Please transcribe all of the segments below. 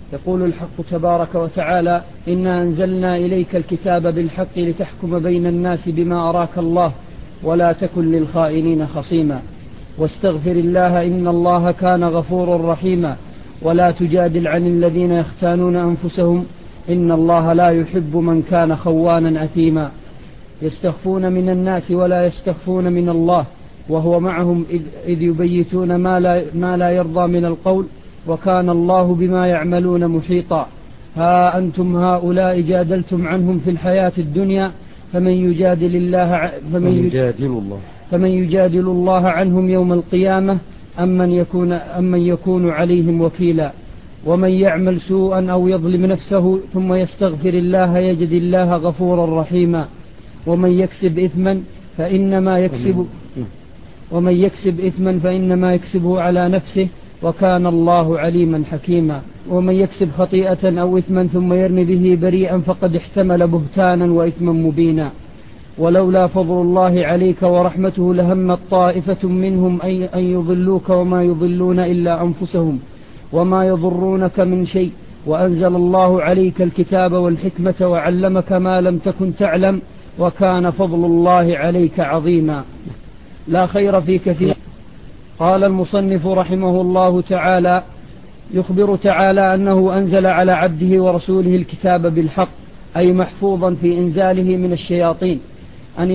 يقول الحق تبارك وتعالى: إنا أنزلنا إليك الكتاب بالحق لتحكم بين الناس بما أراك الله ولا تكن للخائنين خصيما واستغفر الله إن الله كان غفورا رحيما ولا تجادل عن الذين يختانون أنفسهم إن الله لا يحب من كان خوانا أثيما يستخفون من الناس ولا يستخفون من الله وهو معهم إذ يبيتون ما لا يرضى من القول وكان الله بما يعملون محيطا ها أنتم هؤلاء جادلتم عنهم في الحياة الدنيا فمن يجادل الله عنهم يوم القيامة أمن يكون عليهم وكيلا ومن يعمل سوءا أو يظلم نفسه ثم يستغفر الله يجد الله غفورا رحيما ومن يكسب إثما فإنما يكسبه على نفسه وكان الله عليما حكيما ومن يكسب خطيئة أو إثما ثم يرمي به بريئا فقد احتمل بهتانا وإثما مبينا ولولا فضل الله عليك ورحمته لهمت طائفة منهم أن يضلوك وما يضلون إلا أنفسهم وما يضرونك من شيء وأنزل الله عليك الكتاب والحكمة وعلمك ما لم تكن تعلم وكان فضل الله عليك عظيما لا خير في كثير. قال المصنف رحمه الله تعالى: يخبر تعالى أنه أنزل على عبده ورسوله الكتاب بالحق أي محفوظا في إنزاله من الشياطين أن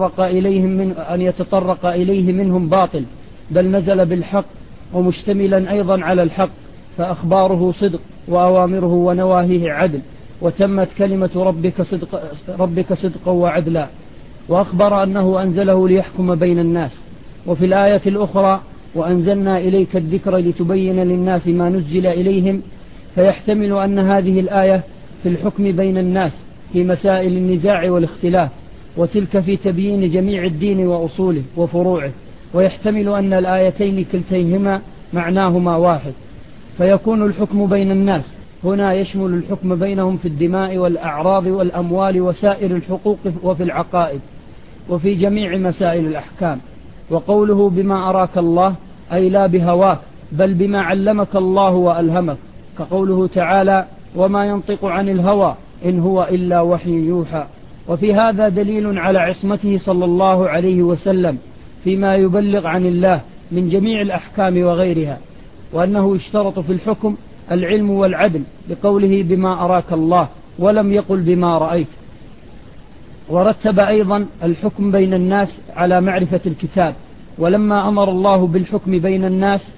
يتطرق إليه منهم باطل بل نزل بالحق ومشتملا أيضا على الحق فأخباره صدق وأوامره ونواهيه عدل وتمت كلمة ربك صدقا وعدلا وأخبر أنه أنزله ليحكم بين الناس. وفي الآية الأخرى: وأنزلنا إليك الذكر لتبين للناس ما نزل إليهم فيحتمل أن هذه الآية في الحكم بين الناس في مسائل النزاع والاختلاف وتلك في تبيين جميع الدين وأصوله وفروعه ويحتمل أن الآيتين كلتيهما معناهما واحد فيكون الحكم بين الناس هنا يشمل الحكم بينهم في الدماء والأعراض والأموال وسائر الحقوق وفي العقائد وفي جميع مسائل الأحكام. وقوله بما أراك الله أي لا بهواك بل بما علمك الله وألهمك كقوله تعالى: وما ينطق عن الهوى إن هو إلا وحي يوحى. وفي هذا دليل على عصمته صلى الله عليه وسلم فيما يبلغ عن الله من جميع الأحكام وغيرها وأنه اشترط في الحكم العلم والعدل بقوله بما أراك الله ولم يقل بما رأيت. ورتب أيضا الحكم بين الناس على معرفة الكتاب ولما أمر الله بالحكم بين الناس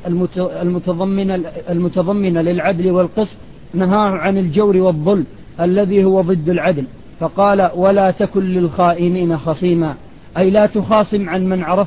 المتضمن للعدل والقسط نهاه عن الجور والظلم الذي هو ضد العدل فقال: ولا تكن للخائنين خصيما أي لا تخاصم عن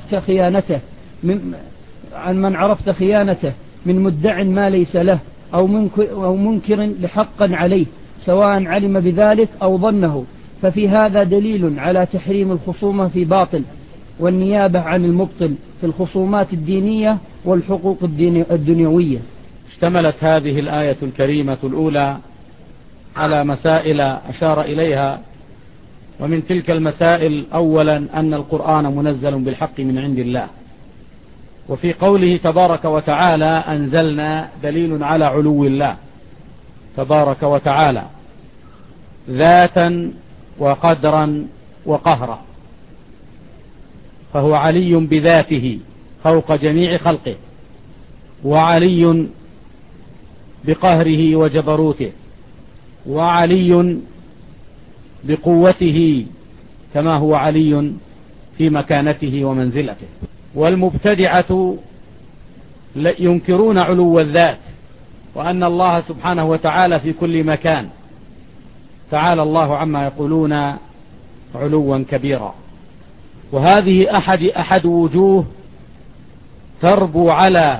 من عرفت خيانته من مدع ما ليس له أو منكر لحقا عليه سواء علم بذلك أو ظنه ففي هذا دليل على تحريم الخصومة في باطل والنيابة عن المبطل في الخصومات الدينية والحقوق الدنيوية. اشتملت هذه الآية الكريمة الأولى على مسائل أشار إليها ومن تلك المسائل أولا أن القرآن منزل بالحق من عند الله وفي قوله تبارك وتعالى أنزلنا دليل على علو الله تبارك وتعالى ذاتا وقدرا وقهرا فهو علي بذاته فوق جميع خلقه وعلي بقهره وجبروته وعلي بقوته كما هو علي في مكانته ومنزلته. والمبتدعة ينكرون علو الذات وأن الله سبحانه وتعالى في كل مكان تعالى الله عما يقولون علوا كبيرا. وهذه أحد وجوه تربو على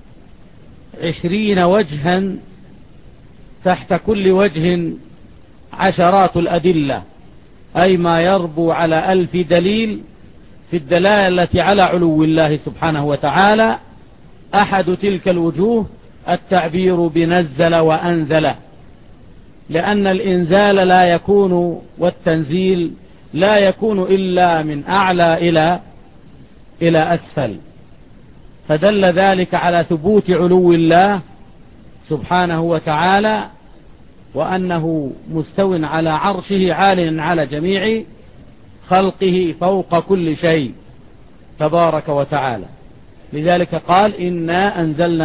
20 وجها تحت كل وجه عشرات الأدلة أي ما يربو على 1000 دليل في الدلالة على علو الله سبحانه وتعالى. أحد تلك الوجوه التعبير بنزل وأنزل لأن الإنزال لا يكون والتنزيل لا يكون إلا من أعلى إلى أسفل فدل ذلك على ثبوت علو الله سبحانه وتعالى، وأنه مستو على عرشه عال على جميع خلقه فوق كل شيء تبارك وتعالى. لذلك قال إنا أنزلنا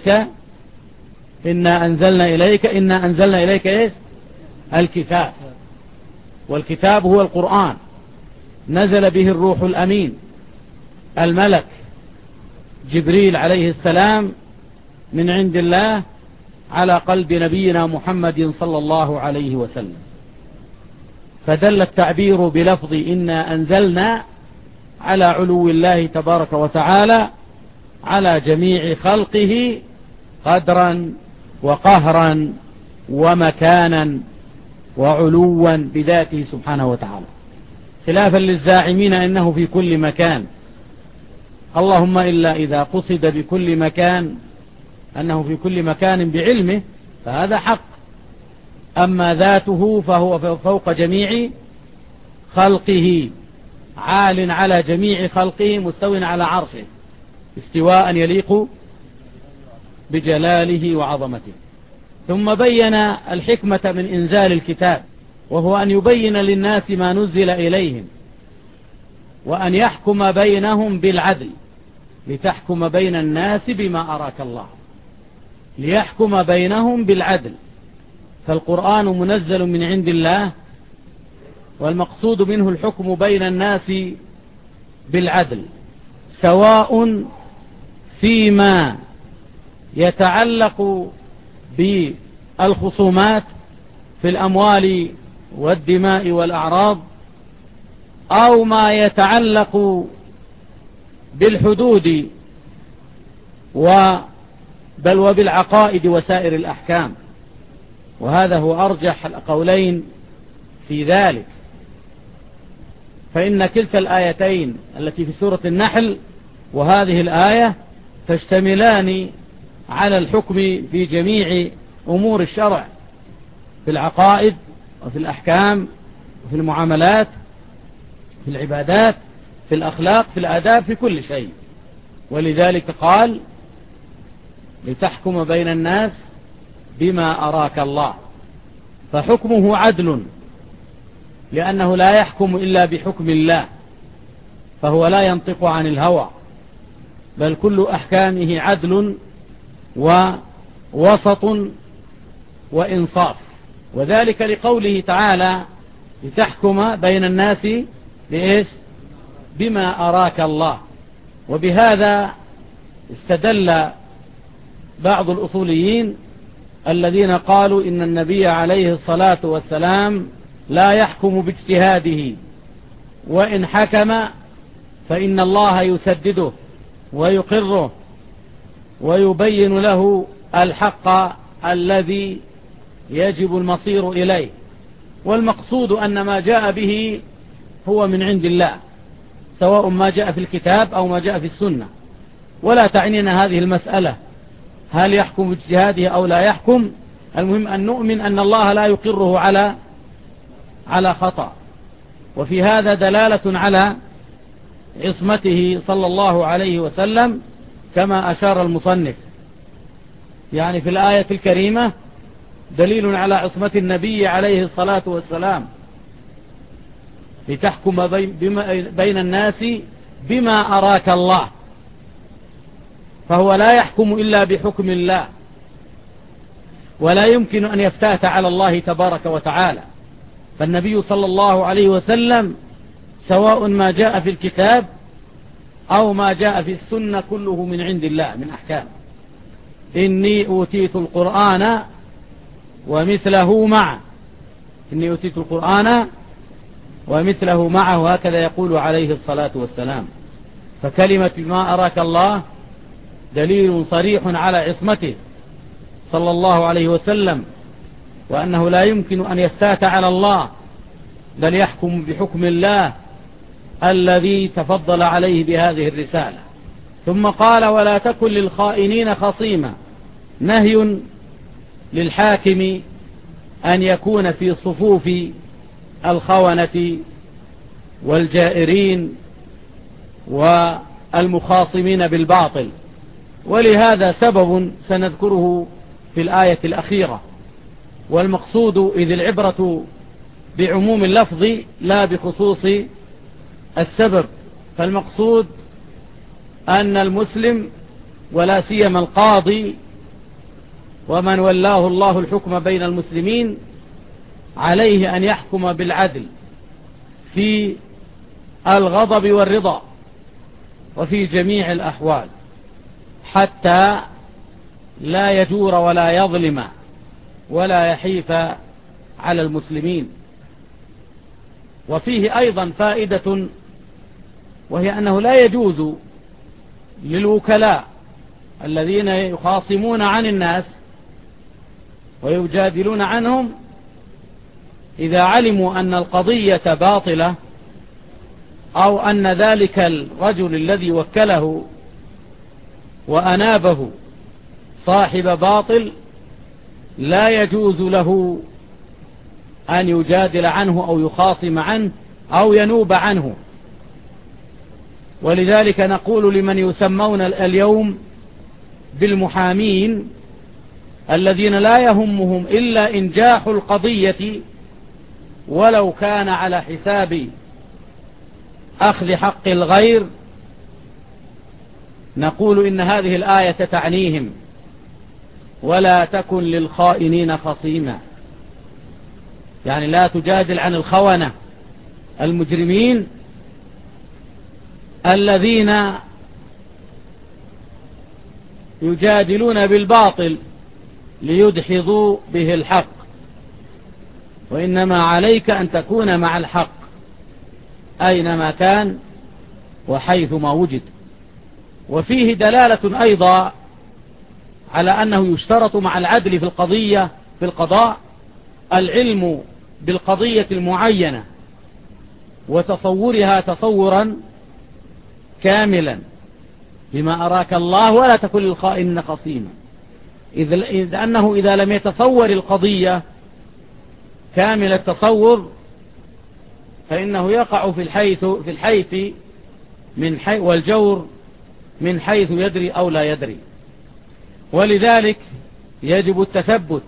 إليك إيه؟ الكتاب، والكتاب هو القرآن، نزل به الروح الأمين الملك جبريل عليه السلام من عند الله على قلب نبينا محمد صلى الله عليه وسلم. فدل التعبير بلفظ إنا أنزلنا على علو الله تبارك وتعالى على جميع خلقه قدرا وقهرا ومكانا وعلوا بذاته سبحانه وتعالى، خلافا للزاعمين إنه في كل مكان، اللهم إلا إذا قصد بكل مكان أنه في كل مكان بعلمه فهذا حق، أما ذاته فهو فوق جميع خلقه عال على جميع خلقه مستو على عرشه استواء يليق بجلاله وعظمته. ثم بين الحكمة من إنزال الكتاب، وهو أن يبين للناس ما نزل إليهم وأن يحكم بينهم بالعدل، لتحكم بين الناس بما أراك الله، ليحكم بينهم بالعدل. فالقرآن منزل من عند الله، والمقصود منه الحكم بين الناس بالعدل، سواء فيما يتعلق بالخصومات في الأموال والدماء والأعراض، أو ما يتعلق بالحدود بل وبالعقائد وسائر الأحكام. وهذا هو أرجح القولين في ذلك، فإن كلتا الآيتين التي في سورة النحل وهذه الآية تشتملان على الحكم في جميع أمور الشرع، في العقائد وفي الأحكام وفي المعاملات، في العبادات، في الأخلاق، في الآداب، في كل شيء. ولذلك قال لتحكم بين الناس بما أراك الله، فحكمه عدل، لأنه لا يحكم إلا بحكم الله، فهو لا ينطق عن الهوى، بل كل أحكامه عدل ووسط وإنصاف. وذلك لقوله تعالى لتحكم بين الناس بإيش؟ بما أراك الله. وبهذا استدل بعض الأصوليين الذين قالوا إن النبي عليه الصلاة والسلام لا يحكم باجتهاده، وإن حكم فإن الله يسدده ويقره ويبين له الحق الذي يجب المصير إليه. والمقصود أن ما جاء به هو من عند الله، سواء ما جاء في الكتاب أو ما جاء في السنة. ولا تعنينا هذه المسألة هل يحكم باجتهاده أو لا يحكم، المهم أن نؤمن أن الله لا يقره على خطأ. وفي هذا دلالة على عصمته صلى الله عليه وسلم كما أشار المصنف، يعني في الآية الكريمة دليل على عصمة النبي عليه الصلاة والسلام، لتحكم بين الناس بما أراك الله، فهو لا يحكم إلا بحكم الله، ولا يمكن أن يفتات على الله تبارك وتعالى. فالنبي صلى الله عليه وسلم سواء ما جاء في الكتاب أو ما جاء في السنة كله من عند الله من أحكام. إني أوتيت القرآن ومثله معه، إني أوتيت القرآن ومثله معه، هكذا يقول عليه الصلاة والسلام. فكلمة ما أراك الله دليل صريح على عصمته صلى الله عليه وسلم، وأنه لا يمكن أن يفتات على الله، بل يحكم بحكم الله الذي تفضل عليه بهذه الرسالة. ثم قال ولا تكن للخائنين خصيما، نهي للحاكم أن يكون في صفوف الخونة والجائرين والمخاصمين بالباطل. ولهذا سبب سنذكره في الآية الأخيرة. والمقصود إذ العبرة بعموم اللفظ لا بخصوص السبب، فالمقصود أن المسلم ولا سيما القاضي ومن ولاه الله الحكم بين المسلمين عليه أن يحكم بالعدل في الغضب والرضا وفي جميع الأحوال، حتى لا يجور ولا يظلم ولا يحيف على المسلمين. وفيه أيضا فائدة، وهي أنه لا يجوز للوكلاء الذين يخاصمون عن الناس ويجادلون عنهم إذا علموا أن القضية باطلة أو أن ذلك الرجل الذي وكله وأنابه صاحب باطل، لا يجوز له أن يجادل عنه أو يخاصم عنه أو ينوب عنه. ولذلك نقول لمن يسمون اليوم بالمحامين الذين لا يهمهم إلا إنجاح القضية ولو كان على حساب أخذ حق الغير، نقول إن هذه الآية تعنيهم: ولا تكن للخائنين خصيما، يعني لا تجادل عن الخونة المجرمين الذين يجادلون بالباطل ليدحضوا به الحق، وإنما عليك أن تكون مع الحق أينما كان وحيثما وجد. وفيه دلالة أيضا على أنه يشترط مع العدل في القضاء العلم بالقضية المعينة وتصورها تصورا كاملا بما أراك الله ولا تكن للخائنين خصيما، إذ أنه إذا لم يتصور القضية كامل التصور فإنه يقع في الحيث والجور من حيث يدري أو لا يدري. ولذلك يجب التثبت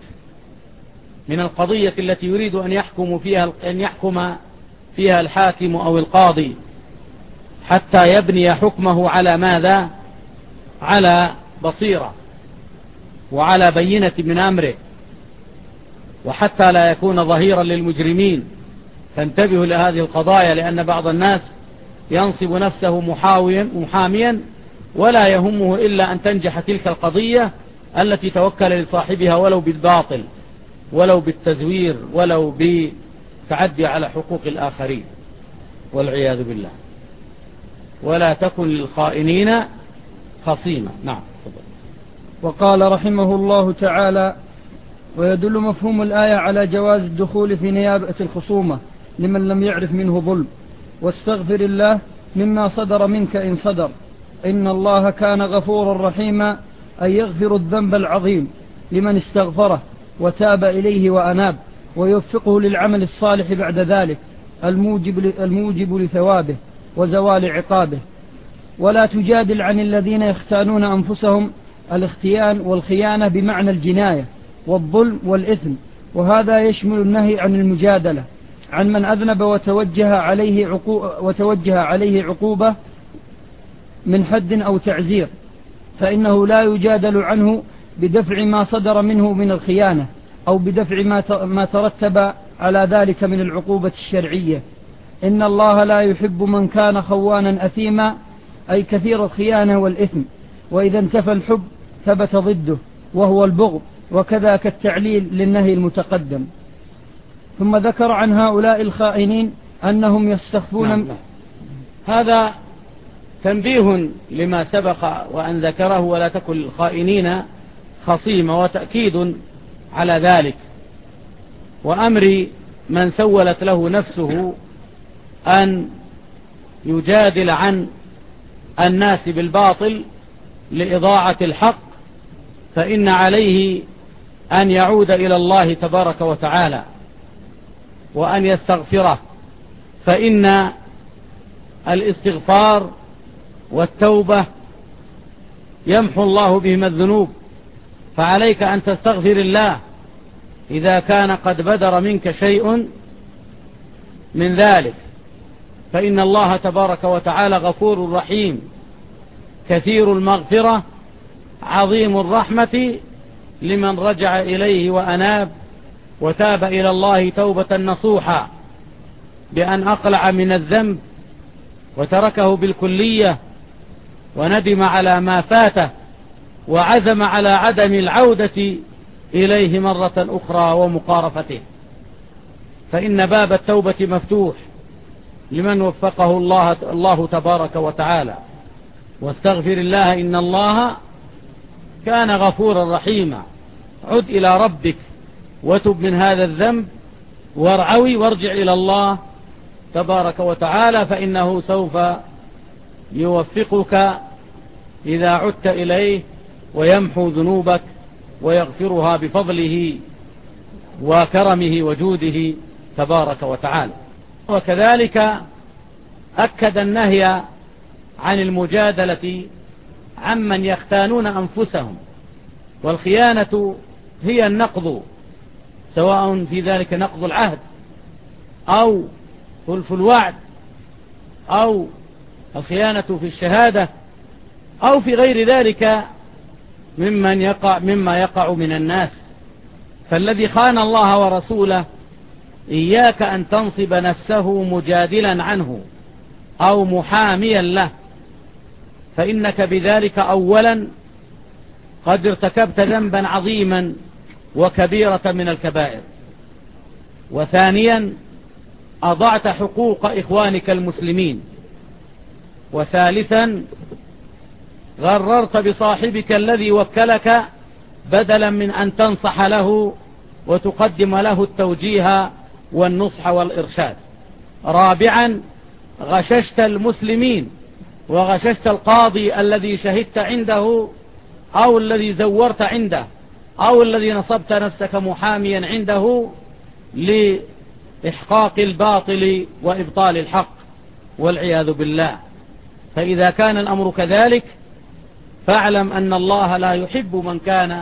من القضية التي يريد أن يحكم فيها الحاكم أو القاضي، حتى يبني حكمه على ماذا؟ على بصيرة وعلى بينة من أمره، وحتى لا يكون ظهيرا للمجرمين. فانتبهوا لهذه القضايا، لأن بعض الناس ينصب نفسه محاميا ولا يهمه إلا أن تنجح تلك القضية التي توكل لصاحبها ولو بالباطل ولو بالتزوير ولو بالتعدي على حقوق الآخرين، والعياذ بالله. ولا تكن للخائنين خصيما. نعم. وقال رحمه الله تعالى: ويدل مفهوم الآية على جواز الدخول في نيابة الخصومة لمن لم يعرف منه ظلم. واستغفر الله مما صدر منك إن صدر، إن الله كان غفورا رحيما، أن يغفر الذنب العظيم لمن استغفره وتاب إليه وأناب، ويوفقه للعمل الصالح بعد ذلك الموجب لثوابه وزوال عقابه. ولا تجادل عن الذين يختانون أنفسهم، الاختيان والخيانة بمعنى الجناية والظلم والإثم، وهذا يشمل النهي عن المجادلة عن من أذنب وتوجه عليه عقوبة من حد أو تعزير، فإنه لا يجادل عنه بدفع ما صدر منه من الخيانة أو بدفع ما ترتب على ذلك من العقوبة الشرعية. إن الله لا يحب من كان خوانا أثيما، أي كثير الخيانة والإثم. وإذا انتفى الحب ثبت ضده وهو البغض، وكذاك التعليل للنهي المتقدم. ثم ذكر عن هؤلاء الخائنين أنهم يستخفون. نعم. هذا تنبيه لما سبق وأن ذكره: ولا تكن الخائنين خصيما، وتأكيد على ذلك، وأمر من سولت له نفسه أن يجادل عن الناس بالباطل لإضاعة الحق، فإن عليه أن يعود إلى الله تبارك وتعالى وأن يستغفره، فإن الاستغفار والتوبة يمحو الله بهما الذنوب، فعليك أن تستغفر الله إذا كان قد بدر منك شيء من ذلك، فإن الله تبارك وتعالى غفور رحيم كثير المغفرة عظيم الرحمة لمن رجع إليه وأناب وتاب إلى الله توبة نصوحا بأن أقلع من الذنب وتركه بالكلية وندم على ما فاته وعزم على عدم العودة إليه مرة أخرى ومقارفته، فإن باب التوبة مفتوح لمن وفقه الله تبارك وتعالى. واستغفر الله إن الله كان غفورا رحيما. عد إلى ربك وتب من هذا الذنب وارجع إلى الله تبارك وتعالى، فإنه سوف يوفقك إذا عدت إليه ويمحو ذنوبك ويغفرها بفضله وكرمه وجوده تبارك وتعالى. وكذلك أكد النهي عن المجادلة عمن يختانون أنفسهم، والخيانة هي النقض، سواء في ذلك نقض العهد أو خلف الوعد أو الخيانة في الشهادة أو في غير ذلك مما يقع من الناس. فالذي خان الله ورسوله إياك أن تنصب نفسه مجادلا عنه أو محاميا له، فإنك بذلك أولا قد ارتكبت ذنبا عظيما وكبيرة من الكبائر، وثانيا أضعت حقوق إخوانك المسلمين، وثالثا غررت بصاحبك الذي وكلك بدلا من أن تنصح له وتقدم له التوجيه والنصح والإرشاد، رابعا غششت المسلمين وغششت القاضي الذي شهدت عنده أو الذي زورت عنده أو الذي نصبت نفسك محاميا عنده لإحقاق الباطل وإبطال الحق والعياذ بالله. فإذا كان الأمر كذلك فاعلم أن الله لا يحب من كان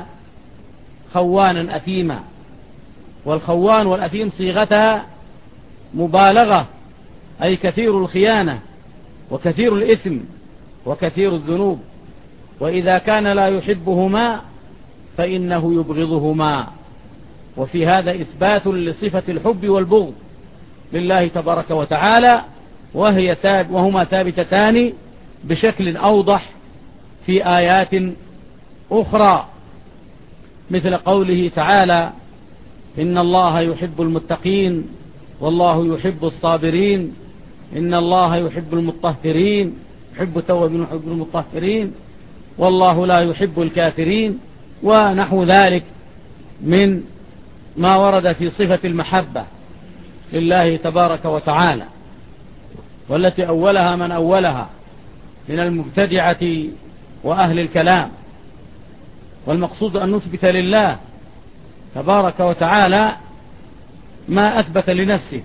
خوانا أثيما، والخوان والأثيم صيغتها مبالغة، أي كثير الخيانة وكثير الإثم وكثير الذنوب، وإذا كان لا يحبهما فإنه يبغضهما. وفي هذا إثبات لصفة الحب والبغض لله تبارك وتعالى، وهما ثابتتان بشكل أوضح في آيات أخرى، مثل قوله تعالى: إن الله يحب المتقين والله يحب الصابرين، إن الله يحب المطهرين، يحب التوابين ويحب المطهرين، والله لا يحب الكافرين، ونحو ذلك من ما ورد في صفة المحبة لله تبارك وتعالى، والتي أولها من أولها من المبتدعة وأهل الكلام. والمقصود أن نثبت لله تبارك وتعالى ما أثبت لنفسه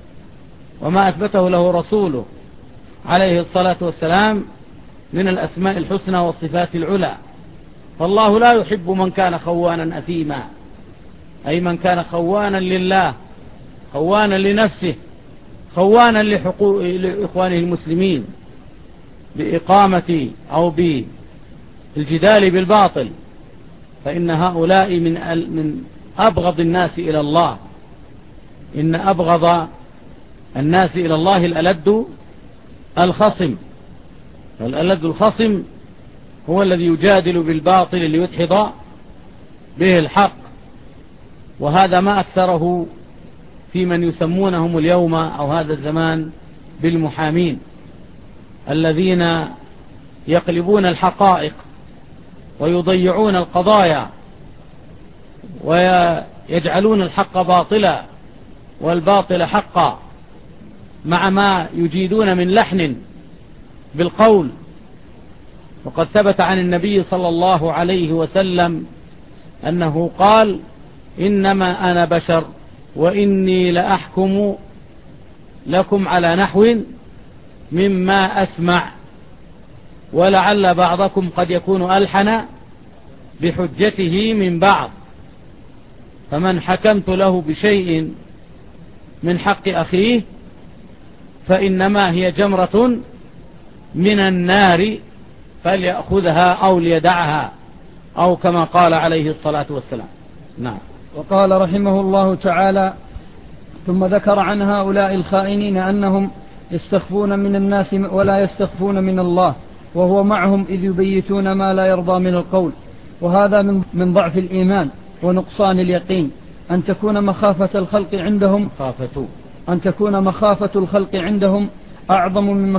وما أثبته له رسوله عليه الصلاة والسلام من الأسماء الحسنى والصفات العلى. فالله لا يحب من كان خوانا أثيما، أي من كان خوانا لله، خوانا لنفسه، خوانا لإخوانه المسلمين بإقامة أو بالجدال بالباطل، فإن هؤلاء من أبغض الناس إلى الله. إن أبغض الناس إلى الله الألد الخصم، والألد الخصم هو الذي يجادل بالباطل ليدحض به الحق، وهذا ما أكثره في من يسمونهم اليوم أو هذا الزمان بالمحامين، الذين يقلبون الحقائق ويضيعون القضايا ويجعلون الحق باطلا والباطل حقا، مع ما يجيدون من لحن بالقول. وقد ثبت عن النبي صلى الله عليه وسلم أنه قال: إنما أنا بشر وإني لأحكم لكم على نحو مما أسمع، ولعل بعضكم قد يكون ألحن بحجته من بعض. فمن حكمت له بشيء من حق أخيه فإنما هي جمرة من النار فليأخذها أو ليدعها، أو كما قال عليه الصلاة والسلام. نعم. وقال رحمه الله تعالى: ثم ذكر عن هؤلاء الخائنين أنهم يستخفون من الناس ولا يستخفون من الله، وهو معهم إذ يبيتون ما لا يرضى من القول. وهذا من ضعف الإيمان ونقصان اليقين، أن تكون مخافة الخلق عندهم أعظم من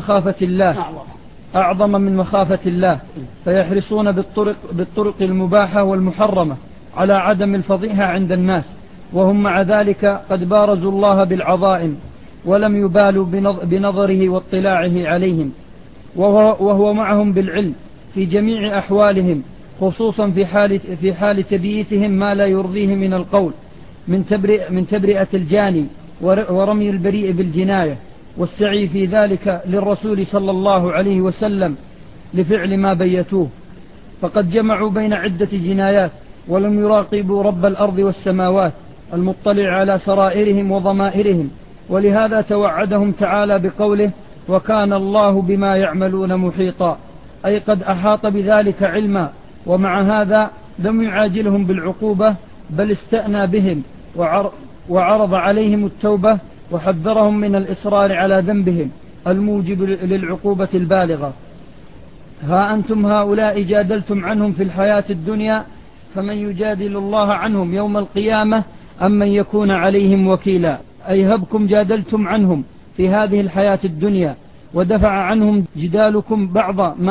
مخافة الله، فيحرصون بالطرق المباحة والمحرمة على عدم الفضيحة عند الناس، وهم مع ذلك قد بارزوا الله بالعظائم ولم يبالوا بنظره واطلاعه عليهم، وهو معهم بالعلم في جميع أحوالهم، خصوصا في حال تبييتهم ما لا يرضيه من القول من تبرئة الجاني ورمي البريء بالجناية، والسعي في ذلك للرسول صلى الله عليه وسلم لفعل ما بيتوه. فقد جمعوا بين عدة جنايات ولم يراقبوا رب الأرض والسماوات المطلع على سرائرهم وضمائرهم، ولهذا توعدهم تعالى بقوله: وكان الله بما يعملون محيطا، أي قد أحاط بذلك علما. ومع هذا لم يعاجلهم بالعقوبة، بل استأنى بهم وعرض عليهم التوبة، وحذرهم من الإصرار على ذنبهم الموجب للعقوبة البالغة. ها أنتم هؤلاء جادلتم عنهم في الحياة الدنيا، فمن يجادل الله عنهم يوم القيامة أم من يكون عليهم وكيلا. أي هبكم جادلتم عنهم في هذه الحياة الدنيا، ودفع عنهم جدالكم بعض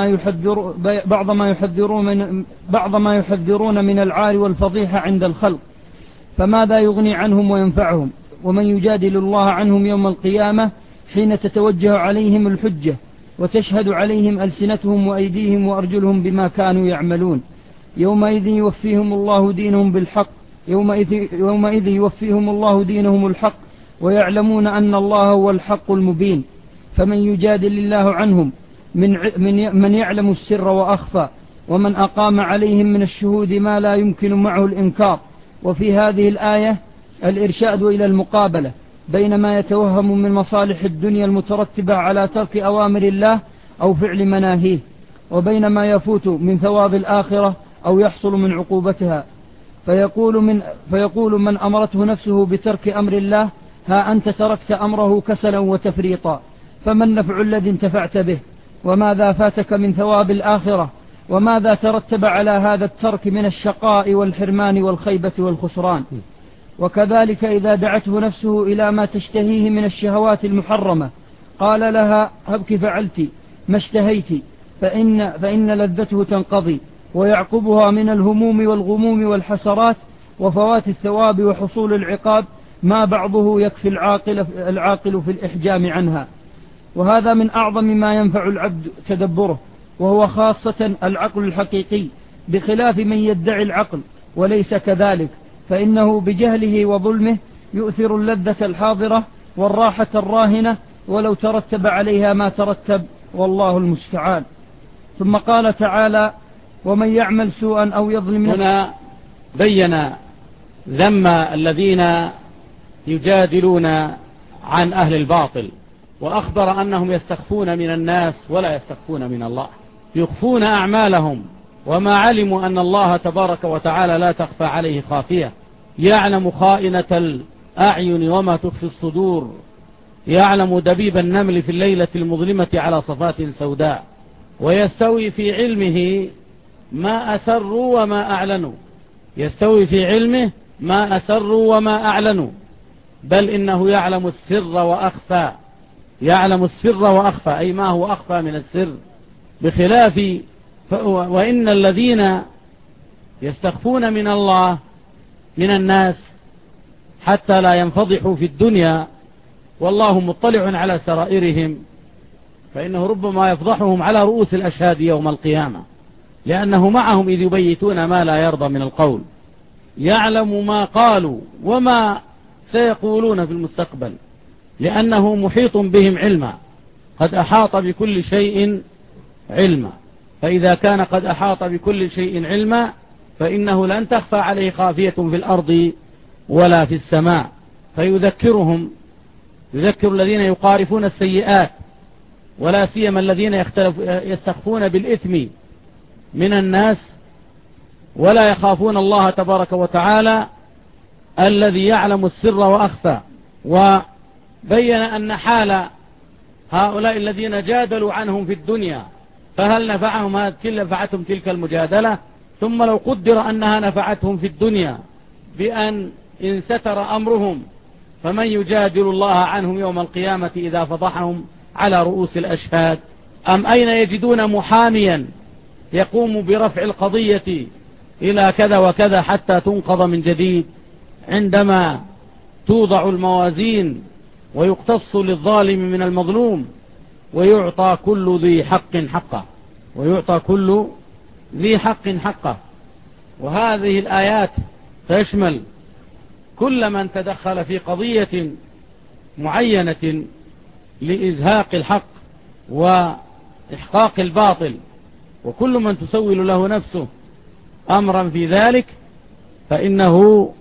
ما يحذرون من العار والفضيحة عند الخلق، فماذا يغني عنهم وينفعهم؟ ومن يجادل الله عنهم يوم القيامة حين تتوجه عليهم الحجة وتشهد عليهم ألسنتهم وأيديهم وأرجلهم بما كانوا يعملون، يومئذ يوفيهم الله دينهم الحق ويعلمون أن الله هو الحق المبين. فمن يجادل الله عنهم من يعلم السر وأخفى، ومن أقام عليهم من الشهود ما لا يمكن معه الإنكار. وفي هذه الآية الإرشاد إلى المقابلة بين ما يتوهم من مصالح الدنيا المترتبة على ترك أوامر الله أو فعل مناهيه، وبين ما يفوت من ثواب الآخرة أو يحصل من عقوبتها. فيقول من أمرته نفسه بترك أمر الله: ها أنت تركت أمره كسلا وتفريطا، فما النفع الذي انتفعت به؟ وماذا فاتك من ثواب الآخرة؟ وماذا ترتب على هذا الترك من الشقاء والحرمان والخيبة والخسران؟ وكذلك إذا دعته نفسه إلى ما تشتهيه من الشهوات المحرمة قال لها: هبك فعلت ما اشتهيت، فإن لذته تنقضي، ويعقبها من الهموم والغموم والحسرات وفوات الثواب وحصول العقاب ما بعضه يكفي العاقل في الإحجام عنها. وهذا من أعظم ما ينفع العبد تدبره، وهو خاصة العقل الحقيقي، بخلاف من يدعي العقل وليس كذلك، فإنه بجهله وظلمه يؤثر اللذة الحاضرة والراحة الراهنة ولو ترتب عليها ما ترتب، والله المستعان. ثم قال تعالى: ومن يعمل سوءا أو يظلم. هنا بين ذم الذين يجادلون عن أهل الباطل، وأخبر أنهم يستخفون من الناس ولا يستخفون من الله، يخفون أعمالهم، وما علموا أن الله تبارك وتعالى لا تخفى عليه خافية، يعلم خائنة الأعين وما تخفي الصدور، يعلم دبيب النمل في الليلة المظلمة على صفات سوداء، ويستوي في علمه ما أسروا وما أعلنوا، يستوي في علمه ما أسروا وما أعلنوا، بل إنه يعلم السر وأخفى، يعلم السر وأخفى، أي ما هو أخفى من السر، بخلاف وإن الذين يستخفون من الله من الناس حتى لا ينفضحوا في الدنيا والله مطلع على سرائرهم، فإنه ربما يفضحهم على رؤوس الأشهاد يوم القيامة، لأنه معهم إذ يبيتون ما لا يرضى من القول، يعلم ما قالوا وما سيقولون في المستقبل، لأنه محيط بهم علما، قد أحاط بكل شيء علما. فإذا كان قد أحاط بكل شيء علما فإنه لن تخفى عليه خافية في الأرض ولا في السماء. يذكر الذين يقارفون السيئات، ولا سيما الذين يستخفون بالإثم من الناس ولا يخافون الله تبارك وتعالى الذي يعلم السر وأخفى. وبين أن حال هؤلاء الذين جادلوا عنهم في الدنيا فهل نفعتهم تلك المجادلة؟ ثم لو قدر أنها نفعتهم في الدنيا بأن إن ستر أمرهم فمن يجادل الله عنهم يوم القيامة إذا فضحهم على رؤوس الأشهاد؟ أم أين يجدون محاميا يقوم برفع القضية إلى كذا وكذا حتى تنقض من جديد عندما توضع الموازين ويقتص للظالم من المظلوم ويعطى كل ذي حق حقه، وهذه الآيات تشمل كل من تدخل في قضية معينة لإزهاق الحق وإحقاق الباطل، وكل من تسول له نفسه أمرا في ذلك فإنه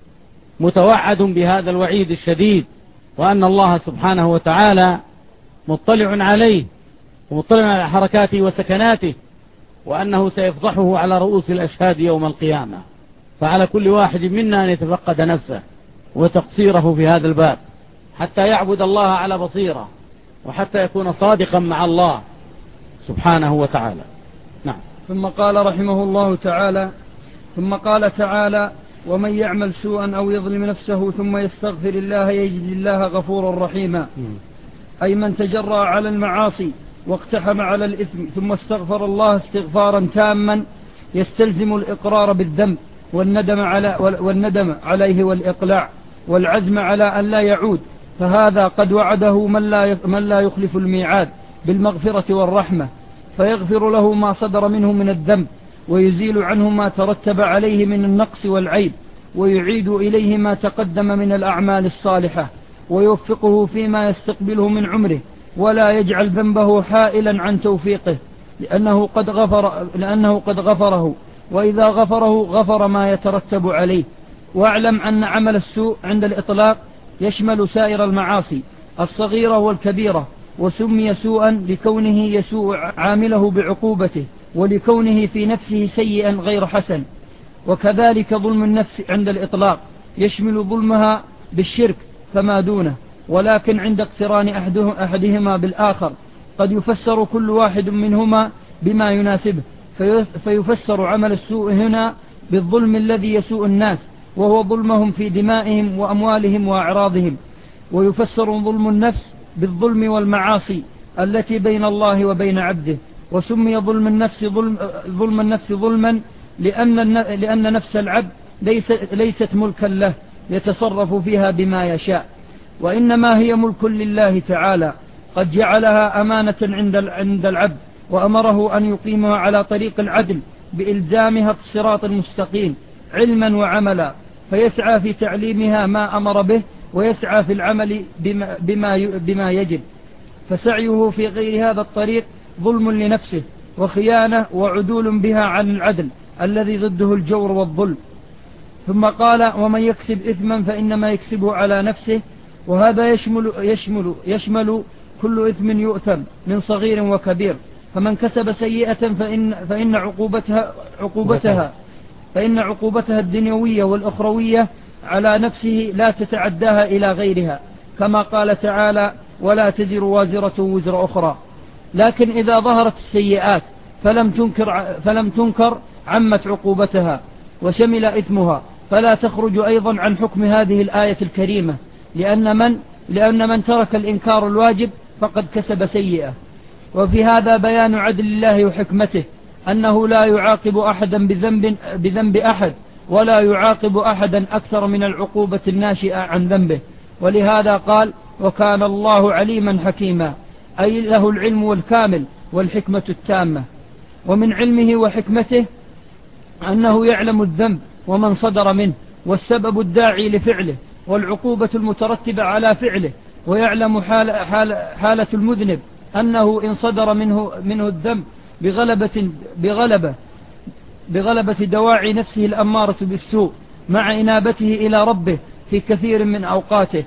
متوعد بهذا الوعيد الشديد، وأن الله سبحانه وتعالى مطلع عليه ومطلع على حركاته وسكناته، وأنه سيفضحه على رؤوس الأشهاد يوم القيامة. فعلى كل واحد منا أن يتفقد نفسه وتقصيره في هذا الباب حتى يعبد الله على بصيرة، وحتى يكون صادقا مع الله سبحانه وتعالى. نعم. ثم قال رحمه الله تعالى: ثم قال تعالى: ومن يعمل سوءا أو يظلم نفسه ثم يستغفر الله يجد الله غفورا رحيما. أي من تجرأ على المعاصي واقتحم على الإثم ثم استغفر الله استغفارا تاما يستلزم الإقرار بالذنب والندم عليه والإقلاع والعزم على أن لا يعود، فهذا قد وعده من لا يخلف الميعاد بالمغفرة والرحمة، فيغفر له ما صدر منه من الذنب ويزيل عنه ما ترتب عليه من النقص والعيب، ويعيد إليه ما تقدم من الأعمال الصالحة، ويوفقه فيما يستقبله من عمره، ولا يجعل ذنبه حائلا عن توفيقه لأنه قد غفره، وإذا غفره غفر ما يترتب عليه. واعلم أن عمل السوء عند الإطلاق يشمل سائر المعاصي الصغيرة والكبيرة، وسمي سوءا لكونه يسوء عامله بعقوبته، ولكونه في نفسه سيئا غير حسن. وكذلك ظلم النفس عند الإطلاق يشمل ظلمها بالشرك فما دونه، ولكن عند اقتران أحدهما بالآخر قد يفسر كل واحد منهما بما يناسبه، فيفسر عمل السوء هنا بالظلم الذي يسوء الناس، وهو ظلمهم في دمائهم وأموالهم وأعراضهم، ويفسر ظلم النفس بالظلم والمعاصي التي بين الله وبين عبده. وسمي ظلم النفس ظلما لأن نفس العبد ليست ملكا له يتصرف فيها بما يشاء، وإنما هي ملك لله تعالى قد جعلها أمانة عند العبد، وأمره أن يقيمها على طريق العدل بإلزامها الصراط المستقيم علما وعملا، فيسعى في تعليمها ما أمر به، ويسعى في العمل بما يجب، فسعيه في غير هذا الطريق ظلم لنفسه وخيانة وعدول بها عن العدل الذي ضده الجور والظلم. ثم قال: ومن يكسب إثما فإنما يكسبه على نفسه، وهذا يشمل كل إثم يؤثم من صغير وكبير. فمن كسب سيئة فإن عقوبتها الدنيوية والأخروية على نفسه لا تتعداها إلى غيرها، كما قال تعالى: ولا تزر وازرة وزر أخرى. لكن إذا ظهرت السيئات فلم تنكر عمت عقوبتها وشمل إثمها، فلا تخرج أيضا عن حكم هذه الآية الكريمة، لأن من ترك الإنكار الواجب فقد كسب سيئة. وفي هذا بيان عدل الله وحكمته، أنه لا يعاقب أحدا بذنب أحد، ولا يعاقب أحدا أكثر من العقوبة الناشئة عن ذنبه. ولهذا قال: وكان الله عليما حكيما، أي له العلم الكامل والحكمة التامة. ومن علمه وحكمته أنه يعلم الذنب ومن صدر منه، والسبب الداعي لفعله، والعقوبة المترتبة على فعله، ويعلم حالة المذنب بغلبة دواعي نفسه الأمارة بالسوء مع إنابته إلى ربه في كثير من أوقاته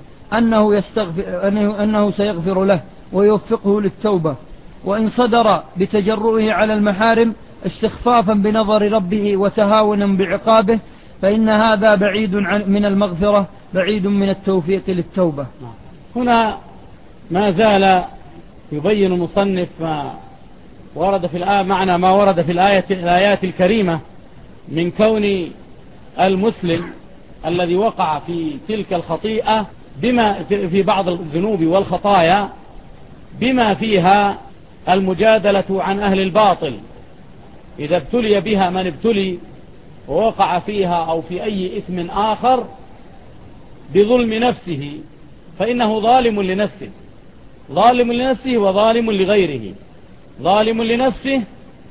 أنه سيغفر له ويوفقه للتوبة، وإن صدر بتجرؤه على المحارم استخفافا بنظر ربه وتهاونا بعقابه فإن هذا بعيد من المغفرة، بعيد من التوفيق للتوبة. هنا ما زال يبين المصنف ما ورد في الآية، معنى ما ورد في الآيات الكريمة من كون المسلم الذي وقع في تلك الخطيئة بما في بعض الذنوب والخطايا بما فيها المجادلة عن أهل الباطل، إذا ابتلي بها من ابتلي ووقع فيها أو في أي إثم آخر بظلم نفسه فإنه ظالم لنفسه، ظالم لنفسه وظالم لغيره، ظالم لنفسه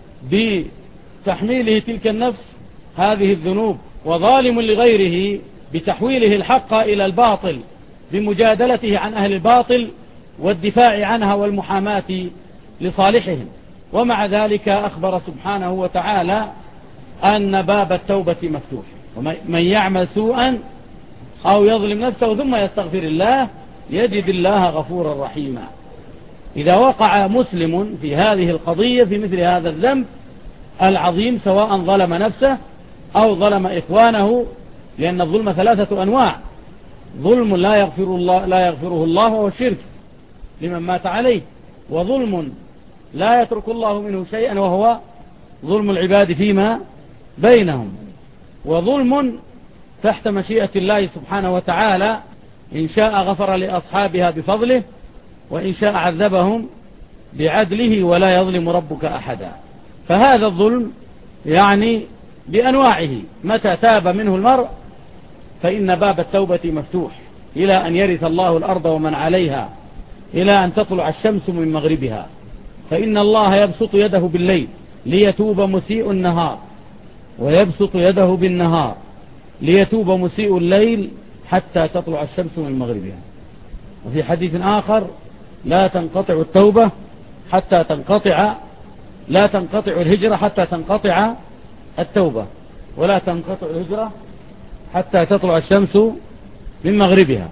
بتحميله تلك النفس هذه الذنوب، وظالم لغيره بتحويله الحق إلى الباطل بمجادلته عن أهل الباطل والدفاع عنها والمحاماة لصالحهم. ومع ذلك أخبر سبحانه وتعالى أن باب التوبة مفتوح، ومن يعمل سوءا أو يظلم نفسه ثم يستغفر الله يجد الله غفورا رحيما. إذا وقع مسلم في هذه القضية في مثل هذا الذنب العظيم سواء ظلم نفسه أو ظلم إخوانه، لأن الظلم 3 أنواع: ظلم لا يغفره الله وهو الشرك لمن مات عليه، وظلم لا يترك الله منه شيئا وهو ظلم العباد فيما بينهم، وظلم تحت مشيئة الله سبحانه وتعالى إن شاء غفر لأصحابها بفضله وإن شاء عذبهم بعدله ولا يظلم ربك أحدا. فهذا الظلم يعني بأنواعه متى تاب منه المرء فإن باب التوبة مفتوح إلى أن يرث الله الأرض ومن عليها إلى أن تطلع الشمس من مغربها، فإن الله يبسط يده بالليل ليتوب مسيء النهار ويبسط يده بالنهار ليتوب مسيء الليل حتى تطلع الشمس من مغربها. وفي حديث آخر: لا تنقطع التوبة حتى لا تنقطع الهجرة حتى تنقطع التوبة، ولا تنقطع الهجرة حتى تطلع الشمس من مغربها.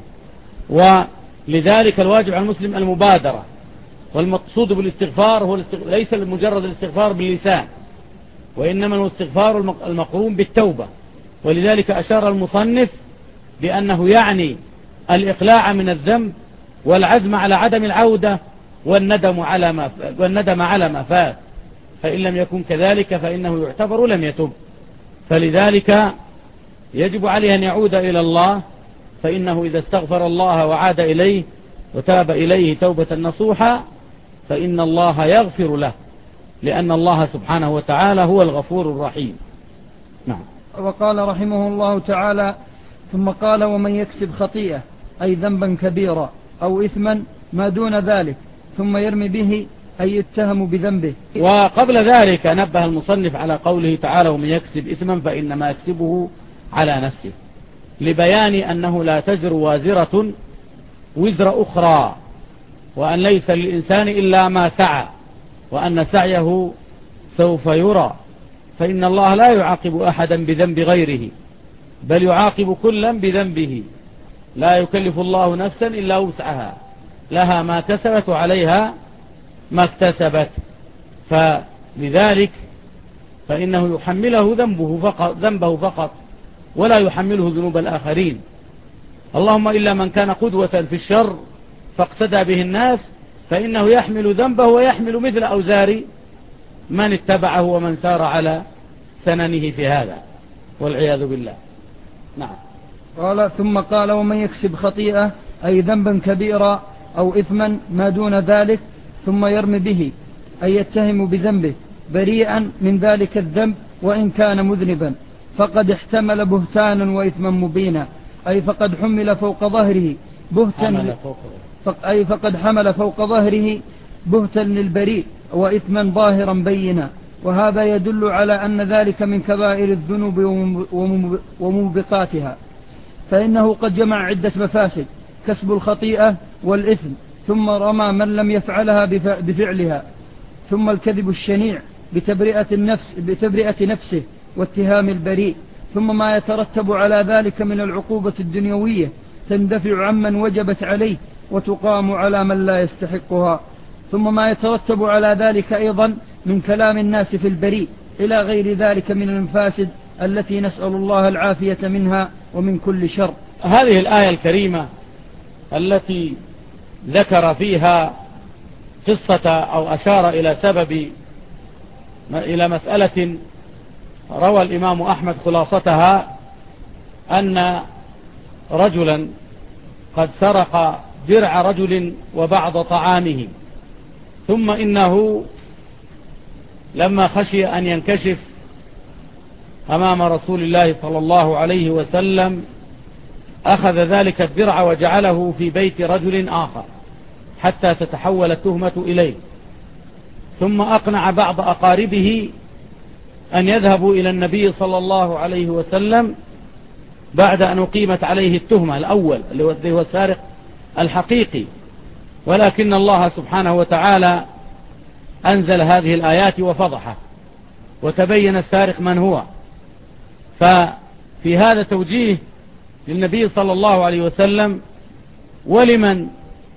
ولذلك الواجب على المسلم المبادرة، والمقصود بالاستغفار هو ليس مجرد الاستغفار باللسان، وإنما الاستغفار المقرون بالتوبة. ولذلك أشار المصنف بأنه يعني الإقلاع من الذنب والعزم على عدم العودة والندم على ما فات، فإن لم يكن كذلك فإنه يعتبر لم يتب. فلذلك يجب عليه أن يعود إلى الله، فإنه إذا استغفر الله وعاد إليه وتاب إليه توبة نصوحا فإن الله يغفر له، لأن الله سبحانه وتعالى هو الغفور الرحيم. نعم. وقال رحمه الله تعالى: ثم قال: ومن يكسب خطيئة أي ذنبا كبيرا أو إثما ما دون ذلك ثم يرمي به أي يتهم بذنبه. وقبل ذلك نبه المصنف على قوله تعالى: ومن يكسب إثما فإنما يكسبه على نفسه، لبيان أنه لا تزر وازرة وزر أخرى، وأن ليس للإنسان إلا ما سعى، وأن سعيه سوف يرى، فإن الله لا يعاقب أحدا بذنب غيره بل يعاقب كلا بذنبه، لا يكلف الله نفسا إلا وسعها، لها ما كسبت وعليها ما اكتسبت. فلذلك فإنه يحمله ذنبه فقط ولا يحمله ذنوب الآخرين. اللهم إلا من كان قدوة في الشر فاقتدى به الناس فإنه يحمل ذنبه ويحمل مثل أوزار من اتبعه ومن سار على سننه في هذا، والعياذ بالله. نعم. قال: ثم قال: ومن يكسب خطيئة أي ذنبا كبيرا أو إثما ما دون ذلك ثم يرمي به أي يتهم بذنبه بريئا من ذلك الذنب وإن كان مذنبا فقد احتمل بهتانا وإثما مبينا، أي فقد حمل فوق ظهره فقد حمل فوق ظهره بهتا للبريء وإثما ظاهرا بينا. وهذا يدل على أن ذلك من كبائر الذنوب وموبقاتها، فإنه قد جمع عدة مفاسد: كسب الخطيئة والإثم، ثم رمى من لم يفعلها بفعلها، ثم الكذب الشنيع بتبرئة نفسه واتهام البريء، ثم ما يترتب على ذلك من العقوبة الدنيوية تندفع عمن وجبت عليه وتقام على من لا يستحقها، ثم ما يترتب على ذلك أيضا من كلام الناس في البريء إلى غير ذلك من المفاسد التي نسأل الله العافية منها ومن كل شر. هذه الآية الكريمة التي ذكر فيها قصة أو أشار إلى سبب إلى مسألة روى الإمام أحمد خلاصتها أن رجلا قد سرق درع رجل وبعض طعامه، ثم إنه لما خشي أن ينكشف أمام رسول الله صلى الله عليه وسلم أخذ ذلك الدرع وجعله في بيت رجل آخر حتى تتحول التهمة إليه، ثم أقنع بعض أقاربه أن يذهبوا إلى النبي صلى الله عليه وسلم بعد أن أقيمت عليه التهمة الأول اللي هو السارق الحقيقي، ولكن الله سبحانه وتعالى أنزل هذه الآيات وفضحه وتبين السارق من هو. ففي هذا توجيه للنبي صلى الله عليه وسلم ولمن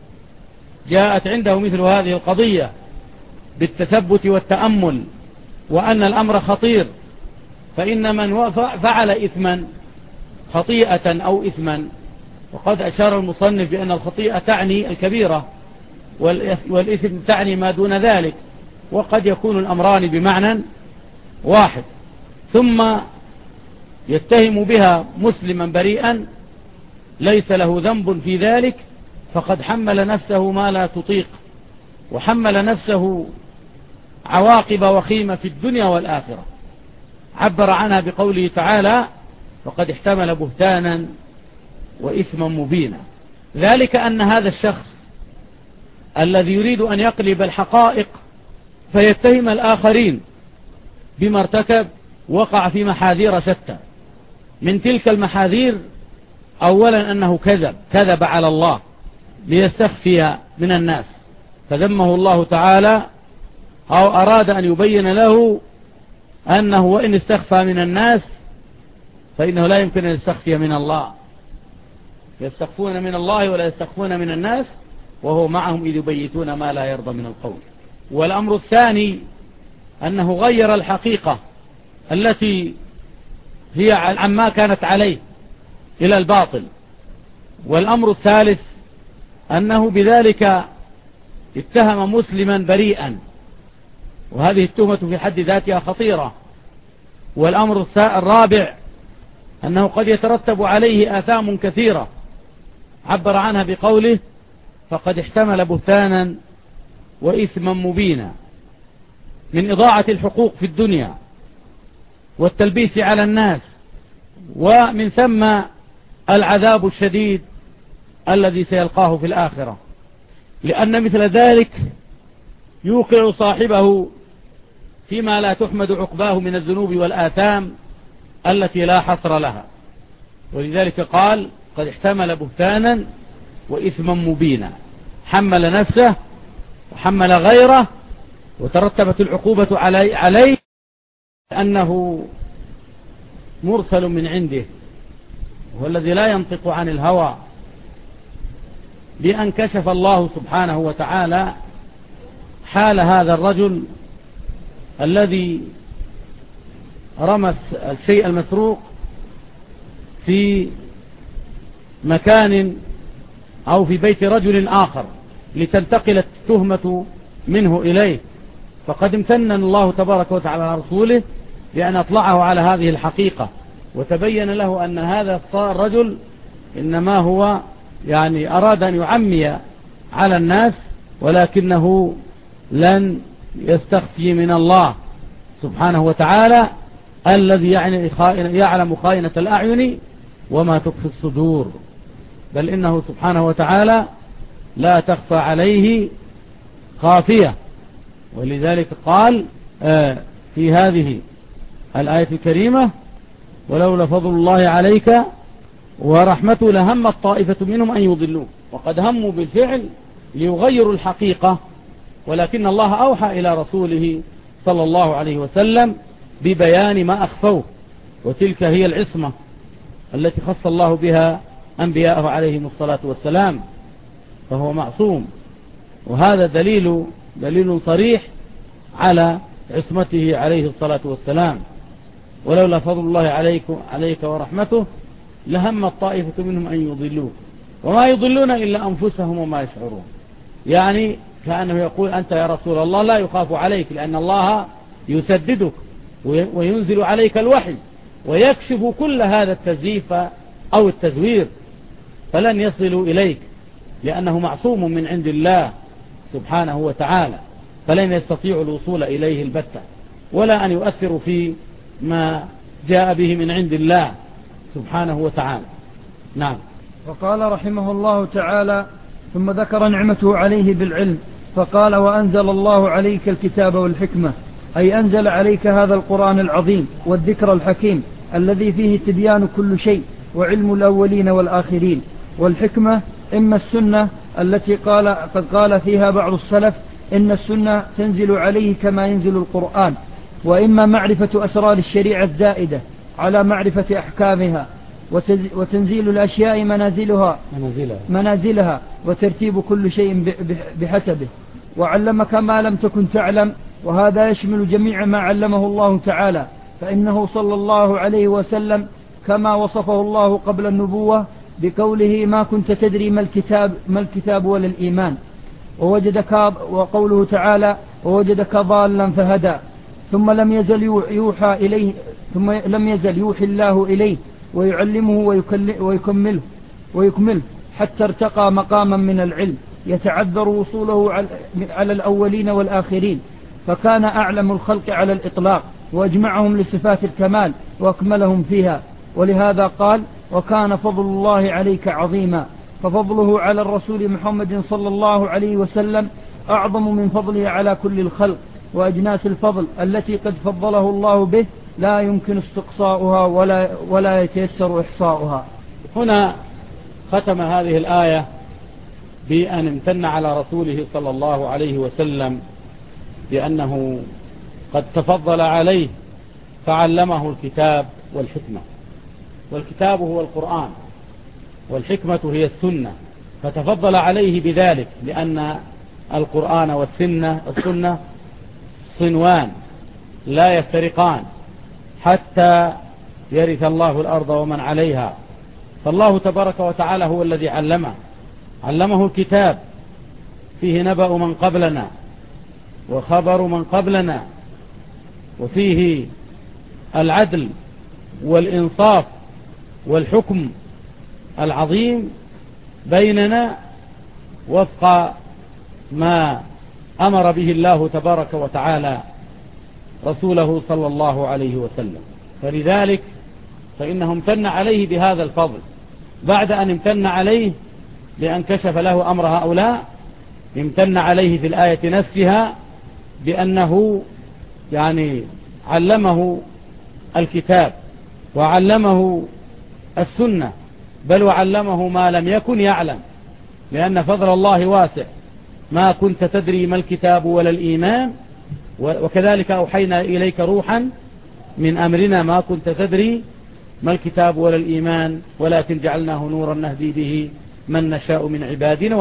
جاءت عنده مثل هذه القضية بالتثبت والتأمل، وأن الأمر خطير، فإن من فعل إثما خطيئة أو إثما، وقد أشار المصنف بأن الخطيئة تعني الكبيرة والإثم تعني ما دون ذلك، وقد يكون الأمران بمعنى واحد، ثم يتهم بها مسلما بريئا ليس له ذنب في ذلك، فقد حمل نفسه ما لا تطيق، وحمل نفسه عواقب وخيمة في الدنيا والآخرة. عبر عنها بقوله تعالى: فقد احتمل بهتانا وإثما مبينا. ذلك أن هذا الشخص الذي يريد أن يقلب الحقائق فيتهم الآخرين بما ارتكب وقع في محاذير شتى. من تلك المحاذير أولا أنه كذب على الله ليستخفي من الناس، فذمه الله تعالى أو أراد أن يبين له أنه وإن استخفى من الناس فإنه لا يمكن أن يستخفي من الله، يستخفون من الله ولا يستخفون من الناس وهو معهم إذ يبيتون ما لا يرضى من القول. والأمر الثاني أنه غير الحقيقة التي هي عما كانت عليه إلى الباطل. والأمر الثالث أنه بذلك اتهم مسلما بريئا، وهذه التهمة في حد ذاتها خطيرة. والأمر الرابع أنه قد يترتب عليه آثام كثيرة عبر عنها بقوله: فقد احتمل بهتانا وإثما مبينا، من إضاعة الحقوق في الدنيا والتلبيس على الناس، ومن ثم العذاب الشديد الذي سيلقاه في الآخرة، لأن مثل ذلك يوقع صاحبه فيما لا تحمد عقباه من الذنوب والآثام التي لا حصر لها. ولذلك قال: قد احتمل بهتانا وإثما مبينا، حمل نفسه وحمل غيره وترتبت العقوبة عليه أنه مرسل من عنده، هو الذي لا ينطق عن الهوى، بأن كشف الله سبحانه وتعالى حال هذا الرجل الذي رمى الشيء المسروق في مكان أو في بيت رجل آخر لتنتقل التهمة منه إليه. فقد امتن الله تبارك وتعالى على رسوله بأن أطلعه على هذه الحقيقة، وتبين له أن هذا الرجل إنما هو أراد أن يعمي على الناس، ولكنه لن يستخفي من الله سبحانه وتعالى الذي يعلم خائنة الأعين وما تخفي الصدور، بل إنه سبحانه وتعالى لا تخفى عليه خافية. ولذلك قال في هذه الآية الكريمة: ولولا فضل الله عليك ورحمته لهمت طائفة منهم أن يضلوه. وقد هموا بالفعل ليغيروا الحقيقة، ولكن الله أوحى إلى رسوله صلى الله عليه وسلم ببيان ما أخفوه، وتلك هي العصمة التي خص الله بها أنبياءه عليهم الصلاة والسلام، فهو معصوم، وهذا دليل صريح على عصمته عليه الصلاة والسلام. ولولا فضل الله عليك ورحمته لهم طائفة منهم أن يضلوك وما يضلون إلا أنفسهم وما يشعرون. يعني كأنه يقول أنت يا رسول الله لا يخاف عليك، لأن الله يسددك وينزل عليك الوحي ويكشف كل هذا التزييف أو التزوير، فلن يصلوا إليك لأنه معصوم من عند الله سبحانه وتعالى، فلن يستطيعوا الوصول إليه البتة ولا أن يؤثروا في ما جاء به من عند الله سبحانه وتعالى. نعم. وقال رحمه الله تعالى: ثم ذكر نعمته عليه بالعلم فقال: وأنزل الله عليك الكتاب والحكمة، أي أنزل عليك هذا القرآن العظيم والذكر الحكيم الذي فيه تبيان كل شيء وعلم الأولين والآخرين. والحكمة إما السنة التي قد قال فيها بعض السلف إن السنة تنزل عليه كما ينزل القرآن، وإما معرفة أسرار الشريعة الزائدة على معرفة أحكامها، وتنزيل الأشياء منازلها وترتيب كل شيء بحسبه، وعلمك ما لم تكن تعلم، وهذا يشمل جميع ما علمه الله تعالى، فإنه صلى الله عليه وسلم كما وصفه الله قبل النبوة بقوله: ما كنت تدري ما الكتاب ولا الإيمان، وقوله تعالى: ووجدك ضالا فهدى، ثم لم يزل يوحي الله إليه ويعلمه ويكمله حتى ارتقى مقاما من العلم يتعذر وصوله على الأولين والآخرين، فكان أعلم الخلق على الإطلاق وأجمعهم لصفات الكمال وأكملهم فيها. ولهذا قال: وكان فضل الله عليك عظيما، ففضله على الرسول محمد صلى الله عليه وسلم أعظم من فضله على كل الخلق، وأجناس الفضل التي قد فضله الله به لا يمكن استقصاؤها ولا يتيسر إحصاؤها. هنا ختم هذه الآية بأن امتن على رسوله صلى الله عليه وسلم بأنه قد تفضل عليه فعلمه الكتاب والحكمة. والكتاب هو القرآن، والحكمة هي السنة، فتفضل عليه بذلك، لأن القرآن والسنة صنوان لا يفترقان حتى يرث الله الأرض ومن عليها. فالله تبارك وتعالى هو الذي علمه الكتاب، فيه نبأ من قبلنا وخبر من قبلنا، وفيه العدل والإنصاف والحكم العظيم بيننا وفق ما أمر به الله تبارك وتعالى رسوله صلى الله عليه وسلم. فلذلك فإنه امتن عليه بهذا الفضل، بعد أن امتن عليه بأن كشف له أمر هؤلاء، امتن عليه في الآية نفسها بأنه علمه الكتاب وعلمه السنة، بل وعلمه ما لم يكن يعلم، لأن فضل الله واسع. ما كنت تدري ما الكتاب ولا الإيمان، وكذلك أوحينا إليك روحا من أمرنا ما كنت تدري ما الكتاب ولا الإيمان ولكن جعلناه نورا نهدي به من نشاء من عبادنا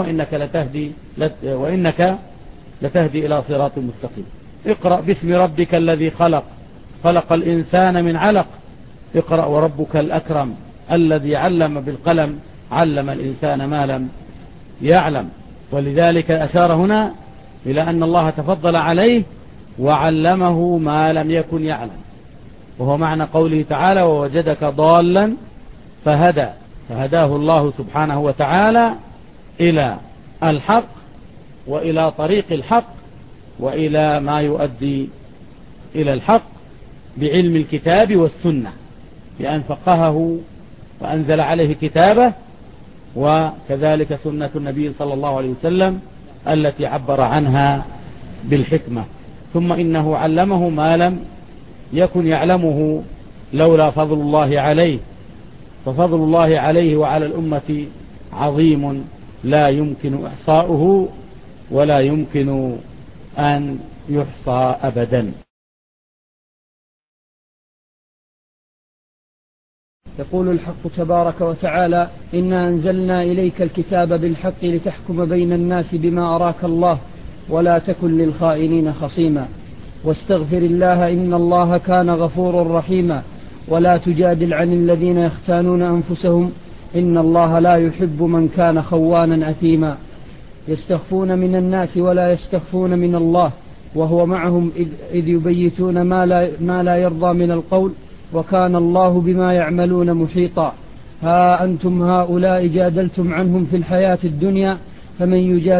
وإنك لتهدي إلى صراط مستقيم. اقرأ باسم ربك الذي خلق الإنسان من علق، اقرأ وربك الأكرم الذي علم بالقلم علم الإنسان ما لم يعلم. ولذلك أشار هنا إلى أن الله تفضل عليه وعلمه ما لم يكن يعلم، وهو معنى قوله تعالى: ووجدك ضالا فهداه الله سبحانه وتعالى إلى الحق وإلى طريق الحق وإلى ما يؤدي إلى الحق بعلم الكتاب والسنة، بأن فقهه وأنزل عليه كتابه، وكذلك سنة النبي صلى الله عليه وسلم التي عبر عنها بالحكمة. ثم إنه علمه ما لم يكن يعلمه لولا فضل الله عليه، ففضل الله عليه وعلى الأمة عظيم لا يمكن إحصاؤه ولا يمكن أن يحصى أبدا. يقول الحق تبارك وتعالى: إنا أنزلنا إليك الكتاب بالحق لتحكم بين الناس بما أراك الله ولا تكن للخائنين خصيما واستغفر الله إن الله كان غفورا رحيما ولا تجادل عن الذين يختانون أنفسهم إن الله لا يحب من كان خوانا أثيما يستخفون من الناس ولا يستخفون من الله وهو معهم إذ يبيتون ما لا يرضى من القول وكان الله بما يعملون محيطا ها أنتم هؤلاء جادلتم عنهم في الحياة الدنيا فمن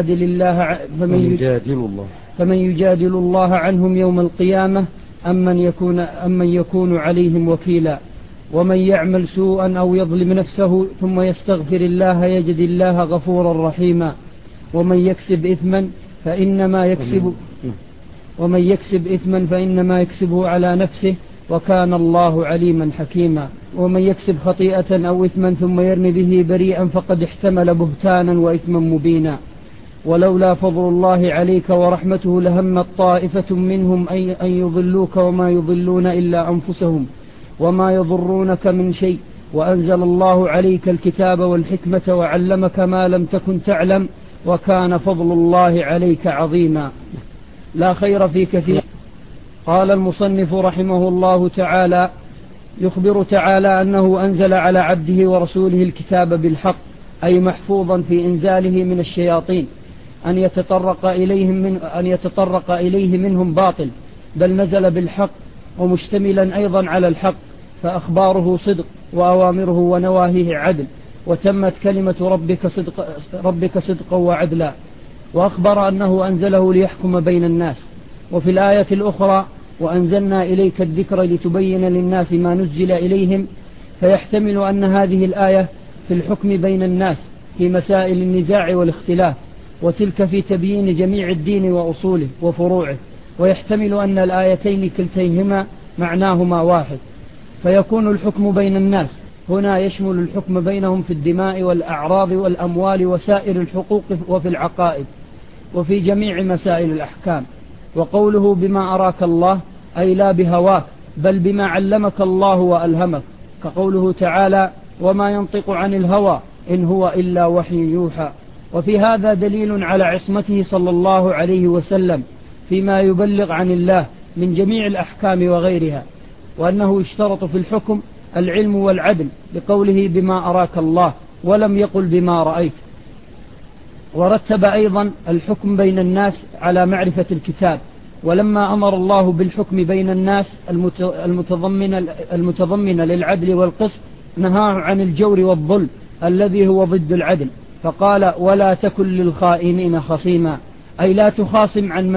يجادل الله عنهم يوم القيامة أمن يكون عليهم وكيلا ومن يعمل سوءا أو يظلم نفسه ثم يستغفر الله يجد الله غفورا رحيما ومن يكسب إثما فإنما يكسبه على نفسه وكان الله عليما حكيما ومن يكسب خطيئة أو إثما ثم يرمي به بريئا فقد احتمل بهتانا وإثما مبينا ولولا فضل الله عليك ورحمته لهمت طائفة منهم أن يضلوك وما يضلون إلا أنفسهم وما يضرونك من شيء وأنزل الله عليك الكتاب والحكمة وعلمك ما لم تكن تعلم وكان فضل الله عليك عظيما. لا خير في كثير. قال المصنف رحمه الله تعالى: يخبر تعالى أنه أنزل على عبده ورسوله الكتاب بالحق أي محفوظا في إنزاله من الشياطين أن يتطرق إليه منهم باطل بل نزل بالحق ومشتملا أيضا على الحق فأخباره صدق وأوامره ونواهيه عدل وتمت كلمة ربك صدقا وعدلا وأخبر أنه أنزله ليحكم بين الناس. وفي الآية الأخرى: وأنزلنا إليك الذكر لتبين للناس ما نزل إليهم فيحتمل أن هذه الآية في الحكم بين الناس في مسائل النزاع والاختلاف وتلك في تبيين جميع الدين وأصوله وفروعه ويحتمل أن الآيتين كلتيهما معناهما واحد فيكون الحكم بين الناس هنا يشمل الحكم بينهم في الدماء والأعراض والأموال وسائر الحقوق وفي العقائد وفي جميع مسائل الأحكام. وقوله بما أراك الله أي لا بهواك بل بما علمك الله وألهمك كقوله تعالى: وما ينطق عن الهوى إن هو إلا وحي يوحى. وفي هذا دليل على عصمته صلى الله عليه وسلم فيما يبلغ عن الله من جميع الأحكام وغيرها وأنه اشترط في الحكم العلم والعدل لقوله بما أراك الله ولم يقل بما رأيت. ورتب أيضا الحكم بين الناس على معرفة الكتاب ولما أمر الله بالحكم بين الناس المتضمن للعدل والقسط نهاه عن الجور والظلم الذي هو ضد العدل فقال: ولا تكن للخائنين خصيما أي لا تخاصم عن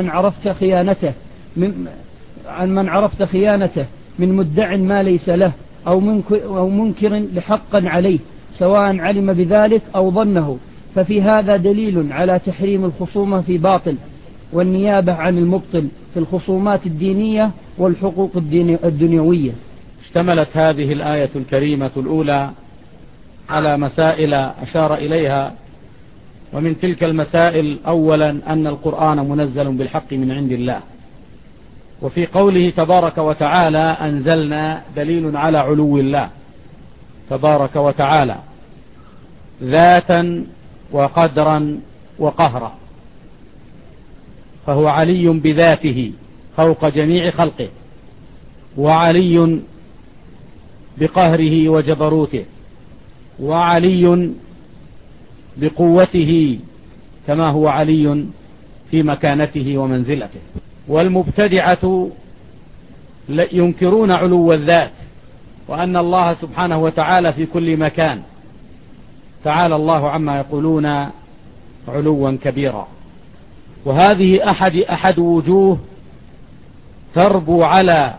من عرفت خيانته من مدع ما ليس له أو منكر لحقا عليه سواء علم بذلك أو ظنه ففي هذا دليل على تحريم الخصومة في باطل والنيابة عن المبطل في الخصومات الدينية والحقوق الدنيوية. اشتملت هذه الآية الكريمة الأولى على مسائل أشار إليها ومن تلك المسائل أولا أن القرآن منزل بالحق من عند الله وفي قوله تبارك وتعالى أنزلنا دليل على علو الله تبارك وتعالى ذاتا وقدرا وقهرا فهو علي بذاته فوق جميع خلقه وعلي بقهره وجبروته وعلي بقوته كما هو علي في مكانته ومنزلته. والمبتدعة ينكرون علو الذات وأن الله سبحانه وتعالى في كل مكان تعالى الله عما يقولون علوا كبيرا. وهذه أحد وجوه تربو على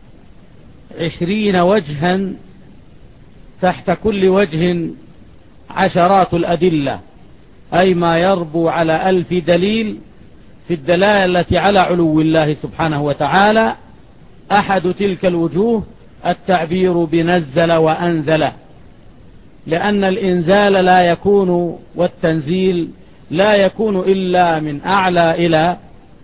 20 وجها تحت كل وجه عشرات الأدلة أي ما يربو على 1000 دليل في الدلالة على علو الله سبحانه وتعالى. أحد تلك الوجوه التعبير بنزل وأنزل لأن الإنزال لا يكون والتنزيل لا يكون إلا من أعلى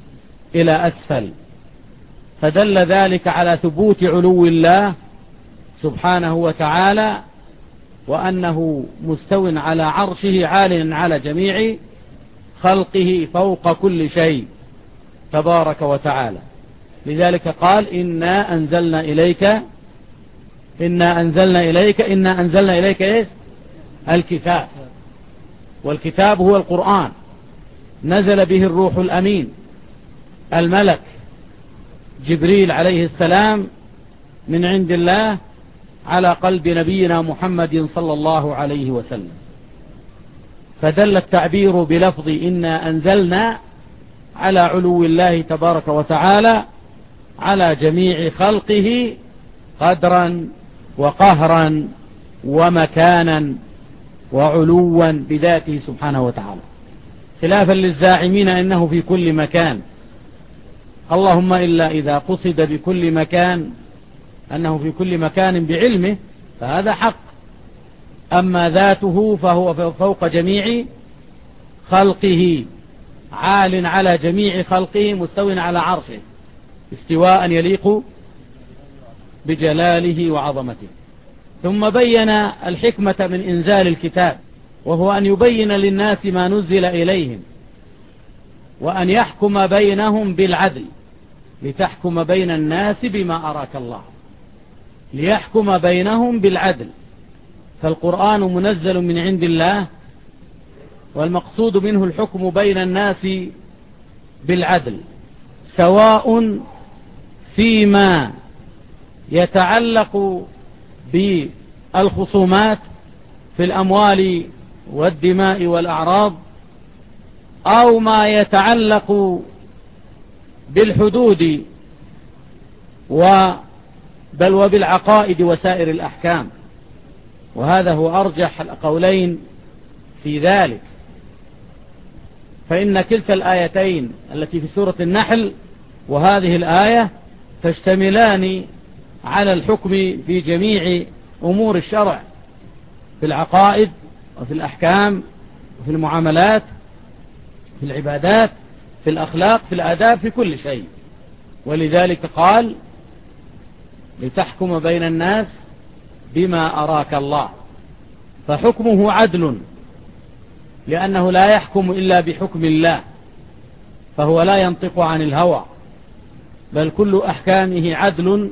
إلى أسفل فدل ذلك على ثبوت علو الله سبحانه وتعالى، وأنه مستو على عرشه عال على جميع خلقه فوق كل شيء تبارك وتعالى. لذلك قال إنا أنزلنا إليك إيه؟ الكتاب، والكتاب هو القرآن، نزل به الروح الأمين الملك جبريل عليه السلام من عند الله على قلب نبينا محمد صلى الله عليه وسلم. فدل التعبير بلفظ إنا أنزلنا على علو الله تبارك وتعالى على جميع خلقه قدرا وقهرا ومكانا وعلوا بذاته سبحانه وتعالى، خلافا للزاعمين إنه في كل مكان، اللهم إلا إذا قصد بكل مكان أنه في كل مكان بعلمه فهذا حق، أما ذاته فهو فوق جميع خلقه عال على جميع خلقه مستو على عرشه استواء يليق بجلاله وعظمته. ثم بين الحكمة من إنزال الكتاب، وهو أن يبين للناس ما نزل إليهم وأن يحكم بينهم بالعدل، لتحكم بين الناس بما أراك الله، ليحكم بينهم بالعدل. فالقرآن منزل من عند الله، والمقصود منه الحكم بين الناس بالعدل، سواء فيما يتعلق بالخصومات في الأموال والدماء والأعراض، أو ما يتعلق بالحدود بل وبالعقائد وسائر الأحكام. وهذا هو أرجح القولين في ذلك، فإن كلتا الآيتين التي في سورة النحل وهذه الآية تشتملان على الحكم في جميع أمور الشرع، في العقائد وفي الأحكام وفي المعاملات، في العبادات، في الأخلاق، في الآداب، في كل شيء. ولذلك قال لتحكم بين الناس بما أراك الله، فحكمه عدل، لأنه لا يحكم إلا بحكم الله، فهو لا ينطق عن الهوى، بل كل أحكامه عدل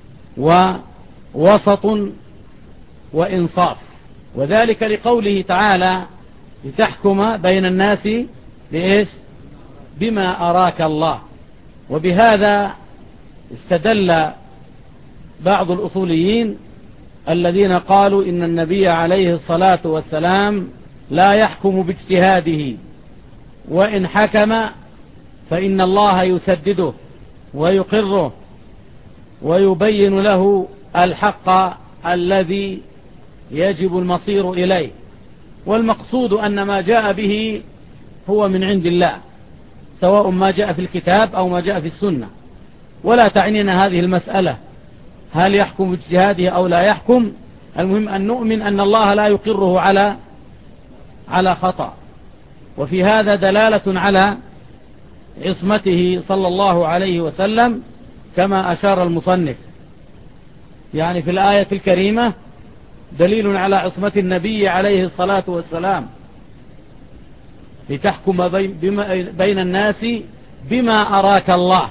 ووسط وإنصاف. وذلك لقوله تعالى لتحكم بين الناس بإيش؟ بما أراك الله. وبهذا استدل بعض الأصوليين الذين قالوا إن النبي عليه الصلاة والسلام لا يحكم باجتهاده، وإن حكم فإن الله يسدده ويقره ويبين له الحق الذي يجب المصير إليه. والمقصود أن ما جاء به هو من عند الله، سواء ما جاء في الكتاب أو ما جاء في السنة. ولا تعنينا هذه المسألة هل يحكم باجتهاده أو لا يحكم، المهم أن نؤمن أن الله لا يقره على خطأ. وفي هذا دلالة على عصمته صلى الله عليه وسلم كما أشار المصنف، يعني في الآية الكريمة دليل على عصمة النبي عليه الصلاة والسلام، لتحكم بين الناس بما أراك الله،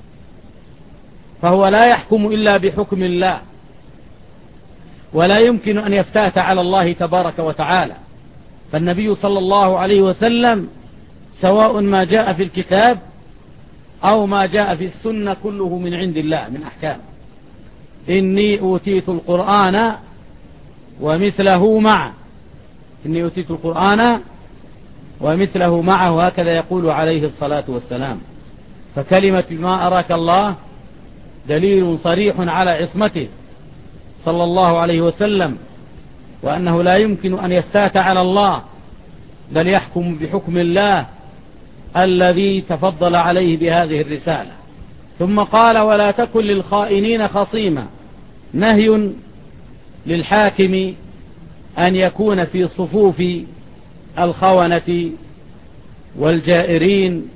فهو لا يحكم إلا بحكم الله، ولا يمكن أن يفتات على الله تبارك وتعالى. فالنبي صلى الله عليه وسلم سواء ما جاء في الكتاب أو ما جاء في السنة كله من عند الله من أحكام. إني أوتيت القرآن ومثله معه، إني أوتيت القرآن ومثله معه، هكذا يقول عليه الصلاة والسلام. فكلمة ما أراك الله دليل صريح على عصمته صلى الله عليه وسلم، وأنه لا يمكن أن يفتات على الله، بل يحكم بحكم الله الذي تفضل عليه بهذه الرسالة. ثم قال ولا تكن للخائنين خصيما، نهي للحاكم أن يكون في صفوف الخونة والجائرين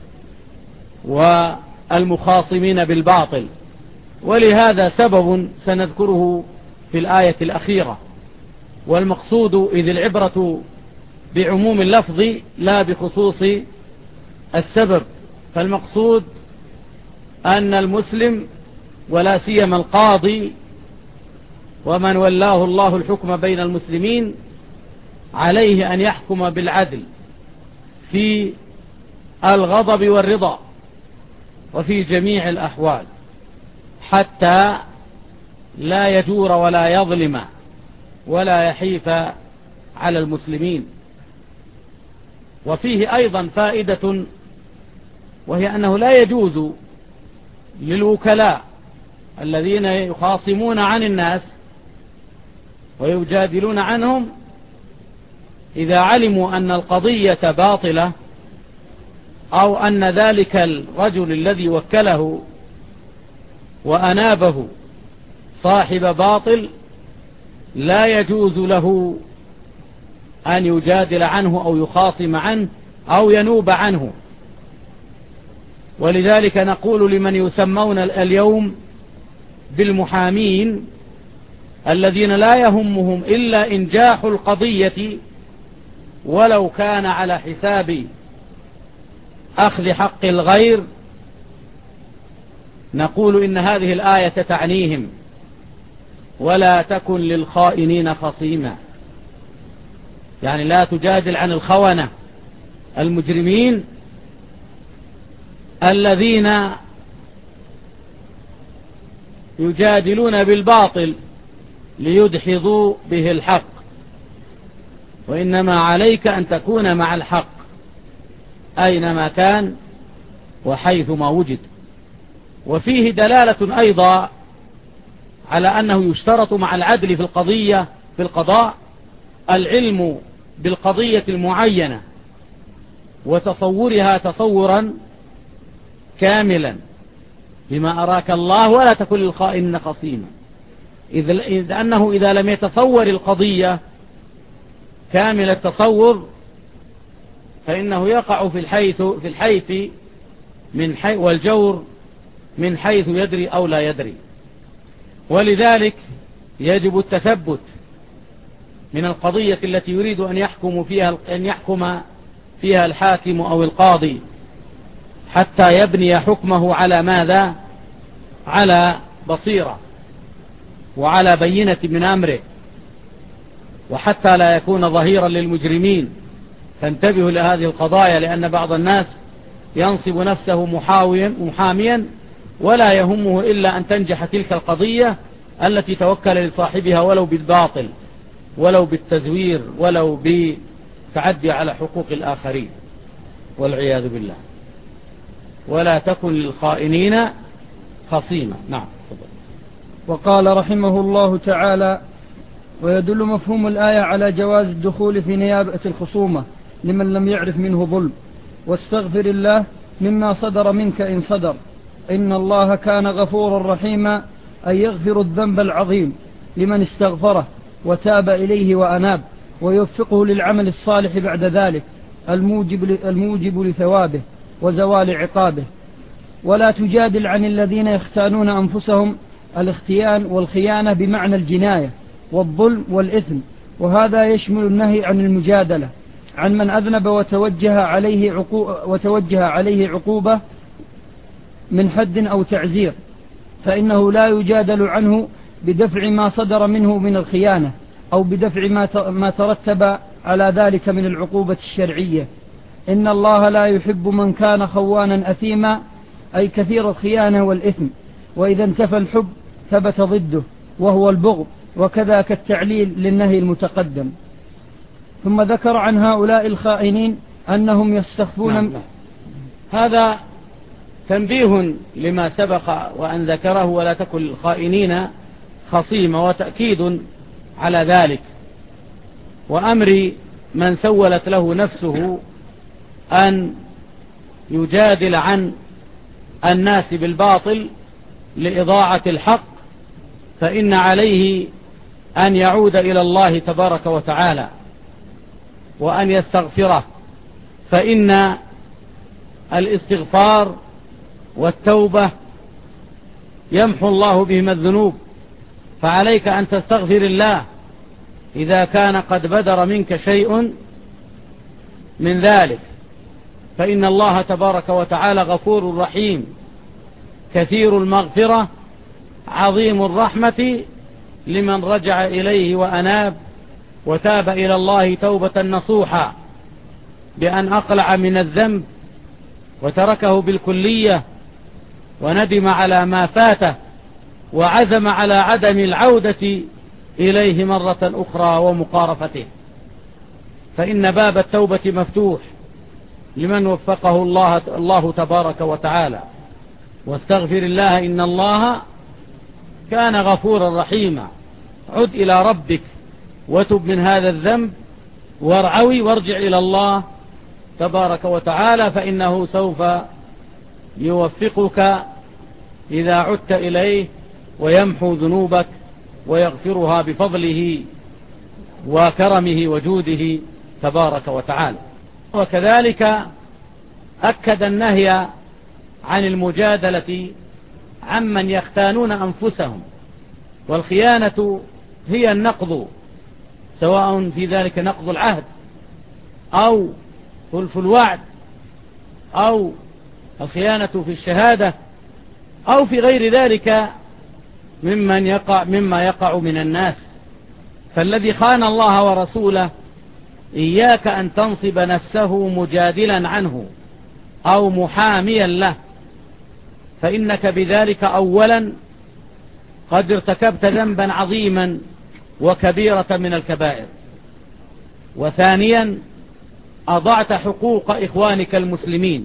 والمخاصمين بالباطل. ولهذا سبب سنذكره في الآية الأخيرة. والمقصود إذ العبرة بعموم اللفظ لا بخصوص السبب، فالمقصود أن المسلم ولا سيما القاضي ومن ولاه الله الحكم بين المسلمين عليه أن يحكم بالعدل في الغضب والرضا وفي جميع الأحوال، حتى لا يجور ولا يظلم ولا يحيف على المسلمين. وفيه أيضا فائدة، وهي أنه لا يجوز للوكلاء الذين يخاصمون عن الناس ويجادلون عنهم إذا علموا أن القضية باطلة أو أن ذلك الرجل الذي وكله وأنابه صاحب باطل، لا يجوز له أن يجادل عنه أو يخاصم عنه أو ينوب عنه. ولذلك نقول لمن يسمون اليوم بالمحامين الذين لا يهمهم إلا إنجاح القضية ولو كان على حساب أخذ حق الغير، نقول إن هذه الآية تعنيهم: ولا تكن للخائنين خصيما، يعني لا تجادل عن الخونة المجرمين الذين يجادلون بالباطل ليدحضوا به الحق، وإنما عليك أن تكون مع الحق أينما كان وحيثما وجد. وفيه دلالة أيضا على أنه يشترط مع العدل في القضاء العلم بالقضية المعينة وتصورها تصورا كاملا بما أراك الله، ولا تكن للخائنين خصيما، إذ أنه إذا لم يتصور القضية كامل التصور فإنه يقع في الحيث والجور من حيث يدري أو لا يدري. ولذلك يجب التثبت من القضية التي يريد أن يحكم فيها الحاكم أو القاضي، حتى يبني حكمه على ماذا؟ على بصيرة وعلى بينة من أمره، وحتى لا يكون ظهيرا للمجرمين. فانتبهوا لهذه القضايا، لأن بعض الناس ينصب نفسه محاميا ولا يهمه إلا أن تنجح تلك القضية التي توكل لصاحبها، ولو بالباطل ولو بالتزوير ولو بالتعدي على حقوق الآخرين، والعياذ بالله. ولا تكن للخائنين خصيما. نعم. وقال رحمه الله تعالى: ويدل مفهوم الآية على جواز الدخول في نيابة الخصومة لمن لم يعرف منه ظلم. واستغفر الله مما صدر منك إن صدر، إن الله كان غفورا رحيما، أي يغفر الذنب العظيم لمن استغفره وتاب إليه وأناب، ويوفقه للعمل الصالح بعد ذلك الموجب لثوابه وزوال عقابه. ولا تجادل عن الذين يختانون أنفسهم، الاختيان والخيانة بمعنى الجناية والظلم والإثم، وهذا يشمل النهي عن المجادلة عن من أذنب وتوجه عليه عقوبة من حد أو تعزير، فإنه لا يجادل عنه بدفع ما صدر منه من الخيانة أو بدفع ما ترتب على ذلك من العقوبة الشرعية. إن الله لا يحب من كان خوانا أثيما، أي كثير الخيانة والإثم. وإذا انتفى الحب ثبت ضده وهو البغض، وكذا كالتعليل للنهي المتقدم. ثم ذكر عن هؤلاء الخائنين أنهم يستخفون. نعم. هذا تنبيه لما سبق وأن ذكره: ولا تكن الخائنين خصيما، وتأكيد على ذلك، وأمر من سولت له نفسه أن يجادل عن الناس بالباطل لإضاعة الحق، فإن عليه أن يعود إلى الله تبارك وتعالى وأن يستغفره، فإن الاستغفار والتوبة يمحو الله بهما الذنوب فعليك أن تستغفر الله إذا كان قد بدر منك شيء من ذلك، فإن الله تبارك وتعالى غفور رحيم كثير المغفرة عظيم الرحمة لمن رجع إليه وأناب وتاب إلى الله توبة نصوحا بأن أقلع من الذنب وتركه بالكلية وندم على ما فاته وعزم على عدم العودة إليه مرة أخرى ومقارفته، فإن باب التوبة مفتوح لمن وفقه الله تبارك وتعالى. واستغفر الله إن الله كان غفورا رحيما. عد إلى ربك وتب من هذا الذنب وارعوي وارجع إلى الله تبارك وتعالى، فإنه سوف يوفقك إذا عدت إليه ويمحو ذنوبك ويغفرها بفضله وكرمه وجوده تبارك وتعالى. وكذلك أكد النهي عن المجادلة عمن يختانون أنفسهم، والخيانة هي النقض، سواء في ذلك نقض العهد أو خلف الوعد أو الخيانة في الشهادة أو في غير ذلك مما يقع من الناس. فالذي خان الله ورسوله إياك أن تنصب نفسه مجادلا عنه أو محاميا له، فإنك بذلك أولا قد ارتكبت ذنبا عظيما وكبيرة من الكبائر، وثانيا أضعت حقوق إخوانك المسلمين،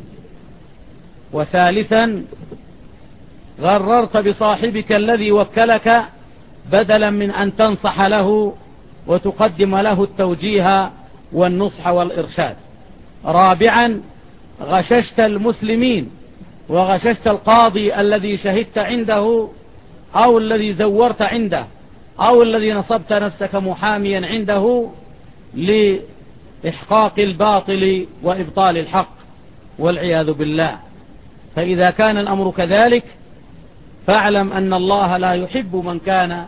وثالثا غررت بصاحبك الذي وكلك بدلا من أن تنصح له وتقدم له التوجيه والنصح والإرشاد، رابعا غششت المسلمين وغششت القاضي الذي شهدت عنده أو الذي زورت عنده أو الذي نصبت نفسك محاميا عنده لإحقاق الباطل وإبطال الحق والعياذ بالله. فإذا كان الأمر كذلك فاعلم أن الله لا يحب من كان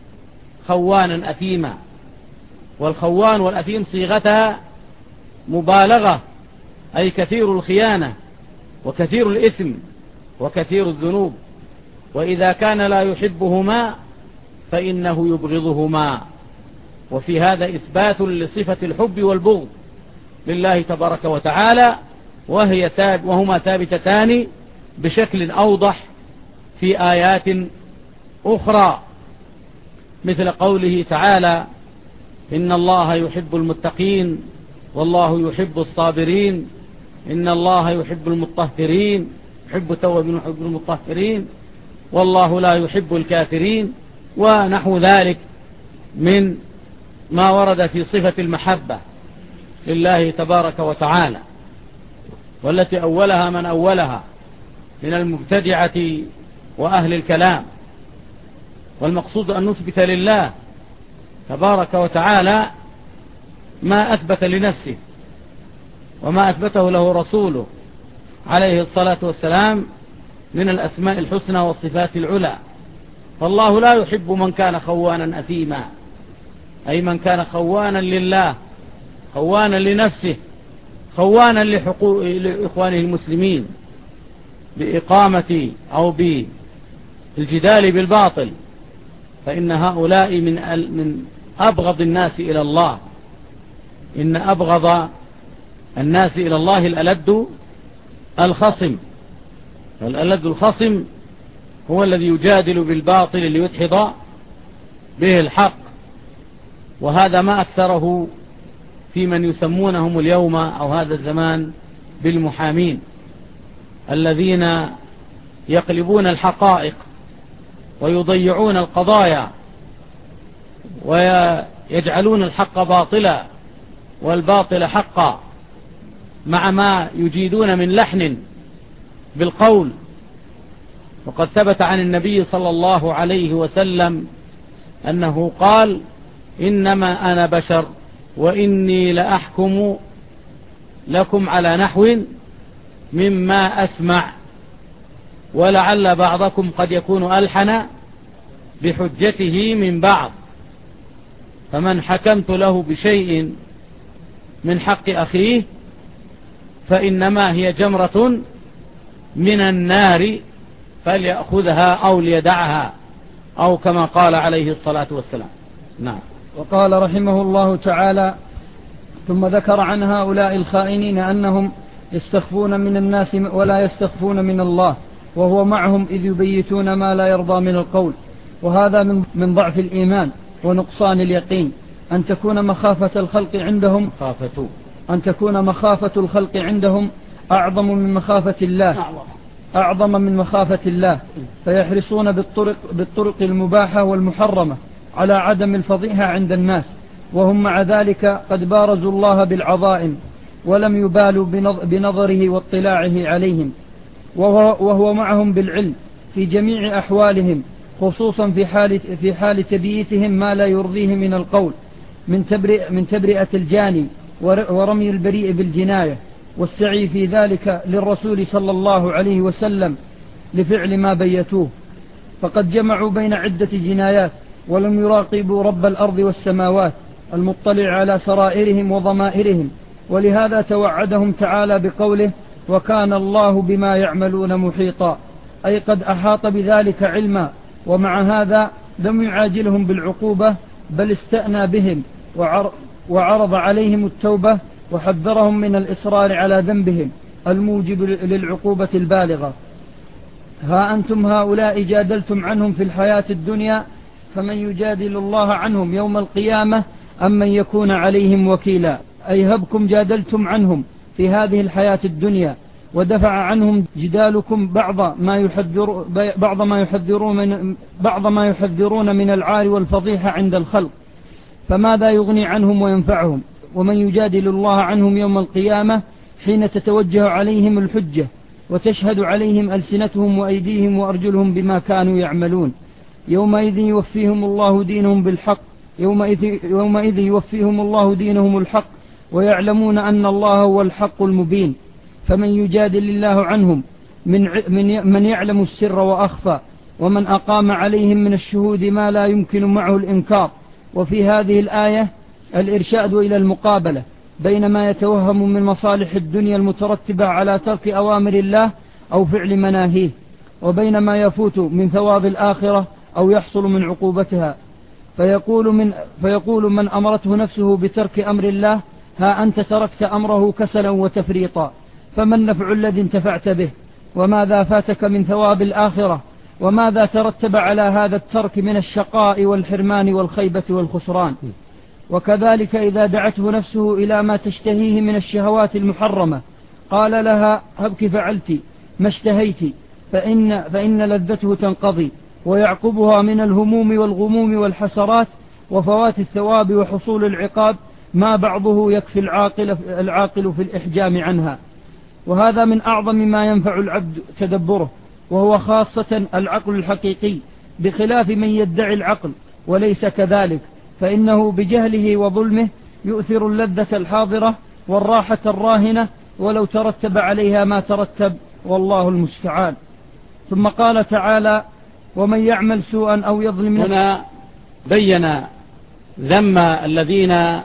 خوانا أثيما، والخوان والأثيم صيغتها مبالغة، أي كثير الخيانة وكثير الإثم وكثير الذنوب، وإذا كان لا يحبهما فإنه يبغضهما. وفي هذا إثبات لصفة الحب والبغض لله تبارك وتعالى، وهما ثابتتان بشكل أوضح في آيات أخرى، مثل قوله تعالى إن الله يحب المتقين والله يحب الصابرين، إن الله يحب المطهرين، يحب التوابين ويحب المطهرين، والله لا يحب الكافرين، ونحو ذلك من ما ورد في صفة المحبة لله تبارك وتعالى، والتي أولها من أولها من المبتدعة وأهل الكلام. والمقصود أن نثبت لله تبارك وتعالى ما أثبت لنفسه وما أثبته له رسوله عليه الصلاة والسلام من الأسماء الحسنى والصفات العلى. فالله لا يحب من كان خوانا أثيما، أي من كان خوانا لله، خوانا لنفسه، خوانا لإخوانه المسلمين بإقامة أو بالجدال بالباطل، فإن هؤلاء من أبغض الناس إلى الله. إن أبغض الناس إلى الله الألد الخصم، والألد الخصم هو الذي يجادل بالباطل ليدحض به الحق، وهذا ما أكثره في من يسمونهم اليوم أو هذا الزمان بالمحامين، الذين يقلبون الحقائق ويضيعون القضايا ويجعلون الحق باطلا والباطل حقا، مع ما يجيدون من لحن بالقول. وقد ثبت عن النبي صلى الله عليه وسلم أنه قال إنما أنا بشر وإني لأحكم لكم على نحو مما أسمع، ولعل بعضكم قد يكون ألحن بحجته من بعض. فمن حكمت له بشيء من حق أخيه فإنما هي جمرة من النار فليأخذها أو ليدعها، أو كما قال عليه الصلاة والسلام. نعم. وقال رحمه الله تعالى: ثم ذكر عن هؤلاء الخائنين أنهم يستخفون من الناس ولا يستخفون من الله، وهو معهم إذ يبيتون ما لا يرضى من القول. وهذا من ضعف الإيمان ونقصان اليقين، أن تكون مخافة الخلق عندهم أعظم من مخافة الله، فيحرصون بالطرق المباحة والمحرمة على عدم الفضيحة عند الناس، وهم مع ذلك قد بارزوا الله بالعظائم ولم يبالوا بنظره واطلاعه عليهم، وهو معهم بالعلم في جميع أحوالهم، خصوصا في حال تبييتهم ما لا يرضيه من القول من تبرئة الجاني ورمي البريء بالجناية، والسعي في ذلك للرسول صلى الله عليه وسلم لفعل ما بيتوه. فقد جمعوا بين عدة جنايات ولم يراقبوا رب الأرض والسماوات المطلع على سرائرهم وضمائرهم، ولهذا توعدهم تعالى بقوله: وكان الله بما يعملون محيطا، أي قد أحاط بذلك علما. ومع هذا لم يعاجلهم بالعقوبة، بل استأنى بهم وعرض عليهم التوبة، وحذرهم من الإصرار على ذنبهم الموجب للعقوبة البالغة. ها أنتم هؤلاء جادلتم عنهم في الحياة الدنيا، فمن يجادل الله عنهم يوم القيامة أم من يكون عليهم وكيلا، أي هبكم جادلتم عنهم في هذه الحياة الدنيا، ودفع عنهم جدالكم بعض ما يحذرون من العار والفضيحة عند الخلق، فماذا يغني عنهم وينفعهم؟ ومن يجادل الله عنهم يوم القيامة حين تتوجه عليهم الحجة وتشهد عليهم ألسنتهم وأيديهم وأرجلهم بما كانوا يعملون، يومئذ يوفيهم الله دينهم بالحق، يومئذ يوفيهم الله دينهم الحق، ويعلمون أن الله هو الحق المبين. فمن يجادل الله عنهم من يعلم السر وأخفى، ومن أقام عليهم من الشهود ما لا يمكن معه الإنكار. وفي هذه الآية الإرشاد إلى المقابلة بين ما يتوهم من مصالح الدنيا المترتبة على ترك أوامر الله أو فعل مناهيه، وبين ما يفوت من ثواب الآخرة أو يحصل من عقوبتها. فيقول من أمرته نفسه بترك أمر الله: ها أنت تركت أمره كسلا وتفريطا، فما النفع الذي انتفعت به؟ وماذا فاتك من ثواب الآخرة؟ وماذا ترتب على هذا الترك من الشقاء والحرمان والخيبة والخسران؟ وكذلك إذا دعته نفسه إلى ما تشتهيه من الشهوات المحرمة قال لها: هبك فعلت ما اشتهيت، فإن لذته تنقضي، ويعقبها من الهموم والغموم والحسرات وفوات الثواب وحصول العقاب ما بعضه يكفي العاقل في الإحجام عنها. وهذا من أعظم ما ينفع العبد تدبره، وهو خاصة العقل الحقيقي، بخلاف من يدعي العقل وليس كذلك، فإنه بجهله وظلمه يؤثر اللذة الحاضرة والراحة الراهنة ولو ترتب عليها ما ترتب، والله المستعان. ثم قال تعالى: ومن يعمل سوءا أو يظلم نفسه. هنا بين ذم الذين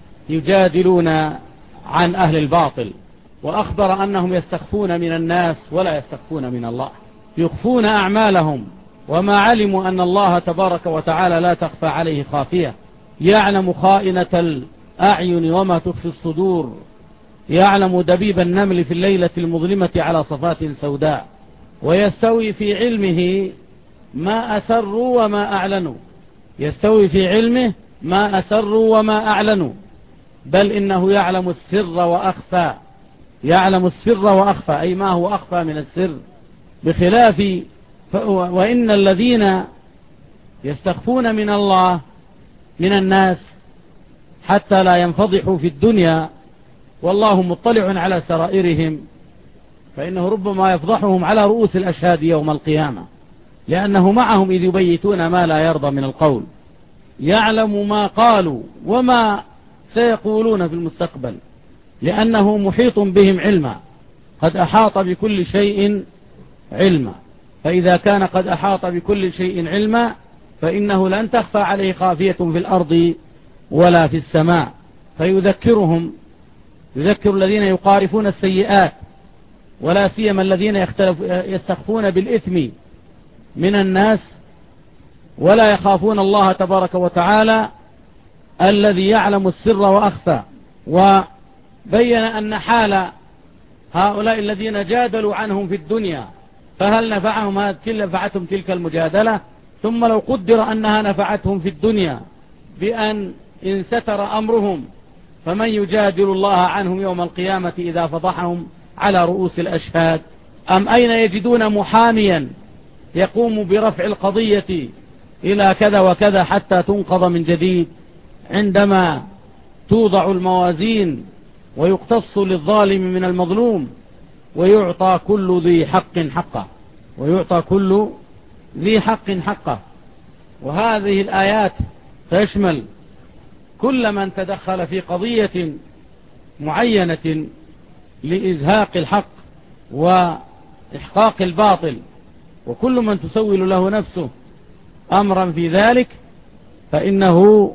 يجادلون عن أهل الباطل، وأخبر أنهم يستخفون من الناس ولا يستخفون من الله، يخفون أعمالهم، وما علموا أن الله تبارك وتعالى لا تخفى عليه خافية، يعلم خائنة الأعين وما تخفي الصدور، يعلم دبيب النمل في الليلة المظلمة على صفات سوداء، ويستوي في علمه ما أسروا وما أعلنوا، يستوي في علمه ما أسروا وما أعلنوا، بل إنه يعلم السر وأخفى، يعلم السر وأخفى، أي ما هو أخفى من السر، بخلاف وإن الذين يستخفون من الله من الناس حتى لا ينفضحوا في الدنيا والله مطلع على سرائرهم، فإنه ربما يفضحهم على رؤوس الأشهاد يوم القيامة، لأنه معهم إذ يبيتون ما لا يرضى من القول، يعلم ما قالوا وما سيقولون في المستقبل، لأنه محيط بهم علما، قد أحاط بكل شيء علما. فإذا كان قد أحاط بكل شيء علما فإنه لن تخفى عليه خافية في الأرض ولا في السماء. فيذكر الذين يقارفون السيئات، ولا سيما الذين يستخفون بالإثم من الناس ولا يخافون الله تبارك وتعالى الذي يعلم السر وأخفى. وبين أن حال هؤلاء الذين جادلوا عنهم في الدنيا فهل نفعتهم تلك المجادلة؟ ثم لو قدر أنها نفعتهم في الدنيا بأن إن ستر أمرهم، فمن يجادل الله عنهم يوم القيامة إذا فضحهم على رؤوس الأشهاد؟ أم أين يجدون محاميا يقوم برفع القضية إلى كذا وكذا حتى تنقض من جديد؟ عندما توضع الموازين ويقتص للظالم من المظلوم ويعطى كل ذي حق حقه، وهذه الآيات تشمل كل من تدخل في قضية معينة لإزهاق الحق وإحقاق الباطل، وكل من تسول له نفسه أمرا في ذلك فإنه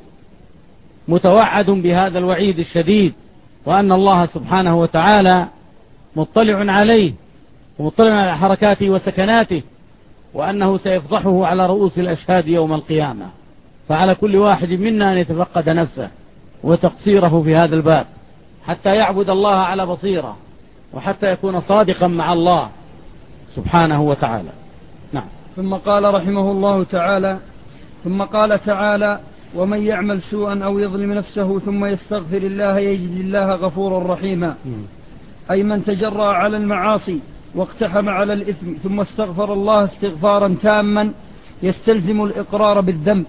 متوعد بهذا الوعيد الشديد، وأن الله سبحانه وتعالى مطلع عليه ومطلع على حركاته وسكناته، وأنه سيفضحه على رؤوس الأشهاد يوم القيامة. فعلى كل واحد منا أن يتفقد نفسه وتقصيره في هذا الباب حتى يعبد الله على بصيرة، وحتى يكون صادقا مع الله سبحانه وتعالى. نعم. ثم قال رحمه الله تعالى: ثم قال تعالى: ومن يعمل سوءا أو يظلم نفسه ثم يستغفر الله يجد الله غفورا رحيما. أي من تجرأ على المعاصي واقتحم على الإثم ثم استغفر الله استغفارا تاما يستلزم الإقرار بالذنب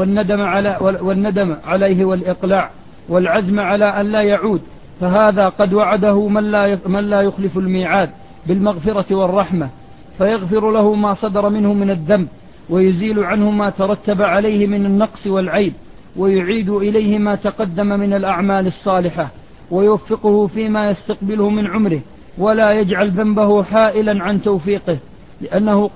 والندم عليه والإقلاع والعزم على أن لا يعود، فهذا قد وعده من لا يخلف الميعاد بالمغفرة والرحمة، فيغفر له ما صدر منه من الذنب ويزيل عنه ما ترتب عليه من النقص والعيب، ويعيد إليه ما تقدم من الأعمال الصالحة، ويوفقه فيما يستقبله من عمره، ولا يجعل ذنبه حائلا عن توفيقه، لأنه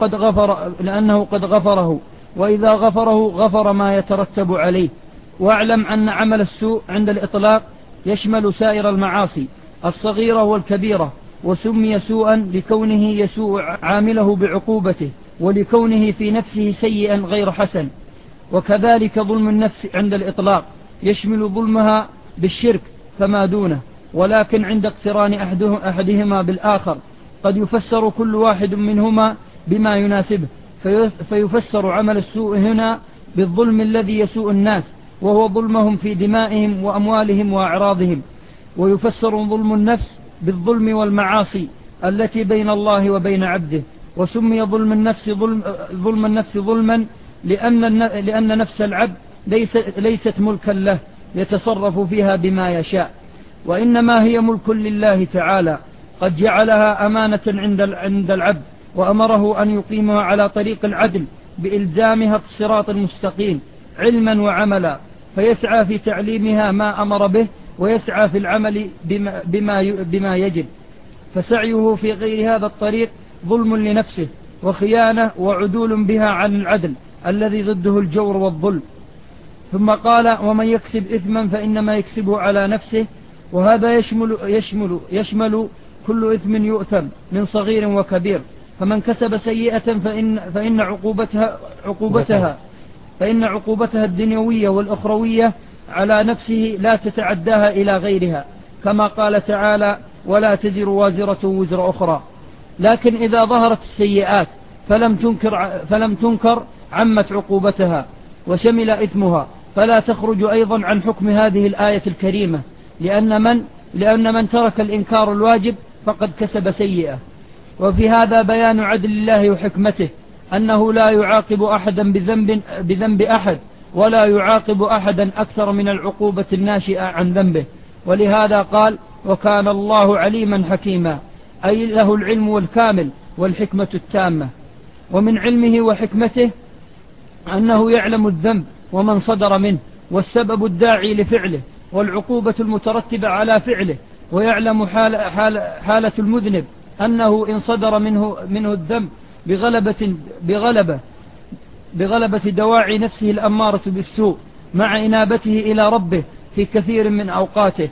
قد غفره، وإذا غفره غفر ما يترتب عليه. واعلم أن عمل السوء عند الإطلاق يشمل سائر المعاصي الصغيرة والكبيرة، وسمي سوءا لكونه يسوء عامله بعقوبته، ولكونه في نفسه سيئا غير حسن. وكذلك ظلم النفس عند الإطلاق يشمل ظلمها بالشرك فما دونه، ولكن عند اقتران أحدهما بالآخر قد يفسر كل واحد منهما بما يناسبه، فيفسر عمل السوء هنا بالظلم الذي يسوء الناس، وهو ظلمهم في دمائهم وأموالهم وأعراضهم، ويفسر ظلم النفس بالظلم والمعاصي التي بين الله وبين عبده. وسمي ظلم النفس ظلما لأن نفس العبد ليست ملكا له يتصرف فيها بما يشاء، وإنما هي ملك لله تعالى قد جعلها أمانة عند العبد، وأمره أن يقيمها على طريق العدل بإلزامها الصراط المستقيم علما وعملا، فيسعى في تعليمها ما أمر به، ويسعى في العمل بما يجب، فسعيه في غير هذا الطريق ظلم لنفسه وخيانة وعدول بها عن العدل الذي ضده الجور والظلم. ثم قال: ومن يكسب إثما فإنما يكسبه على نفسه، وهذا يشمل كل إثم يؤثم من صغير وكبير. فمن كسب سيئة فإن عقوبتها الدنيوية والأخروية على نفسه لا تتعداها إلى غيرها، كما قال تعالى: ولا تزر وازرة وزر أخرى. لكن إذا ظهرت السيئات فلم تنكر عمت عقوبتها وشمل إثمها، فلا تخرج أيضا عن حكم هذه الآية الكريمة، لأن من ترك الإنكار الواجب فقد كسب سيئة. وفي هذا بيان عدل الله وحكمته، أنه لا يعاقب أحدا بذنب أحد، ولا يعاقب أحدا أكثر من العقوبة الناشئة عن ذنبه. ولهذا قال: وكان الله عليما حكيما، أي له العلم الكامل والحكمة التامة. ومن علمه وحكمته أنه يعلم الذنب ومن صدر منه، والسبب الداعي لفعله، والعقوبة المترتبة على فعله، ويعلم حالة المذنب، أنه إن صدر منه الذنب بغلبة بغلبة دواعي نفسه الأمارة بالسوء مع إنابته إلى ربه في كثير من أوقاته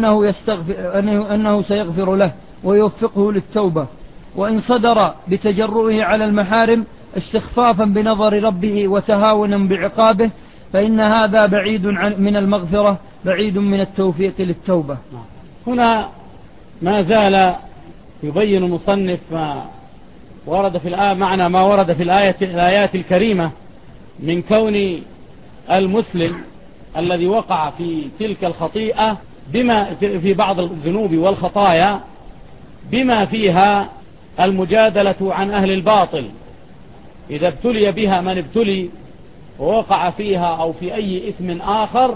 أنه سيغفر له ويوفقه للتوبة، وإن صدر بتجرؤه على المحارم استخفافا بنظر ربه وتهاونا بعقابه فإن هذا بعيد من المغفرة، بعيد من التوفيق للتوبة. هنا ما زال يبين المصنف ما ورد في الآية، معنى ما ورد في الآيات الكريمة من كون المسلم الذي وقع في تلك الخطيئة بما في بعض الذنوب والخطايا بما فيها المجادلة عن أهل الباطل، إذا ابتلي بها من ابتلي ووقع فيها أو في أي إثم آخر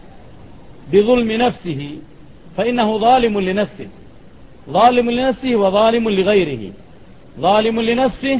بظلم نفسه فإنه ظالم لنفسه، ظالم لنفسه وظالم لغيره، ظالم لنفسه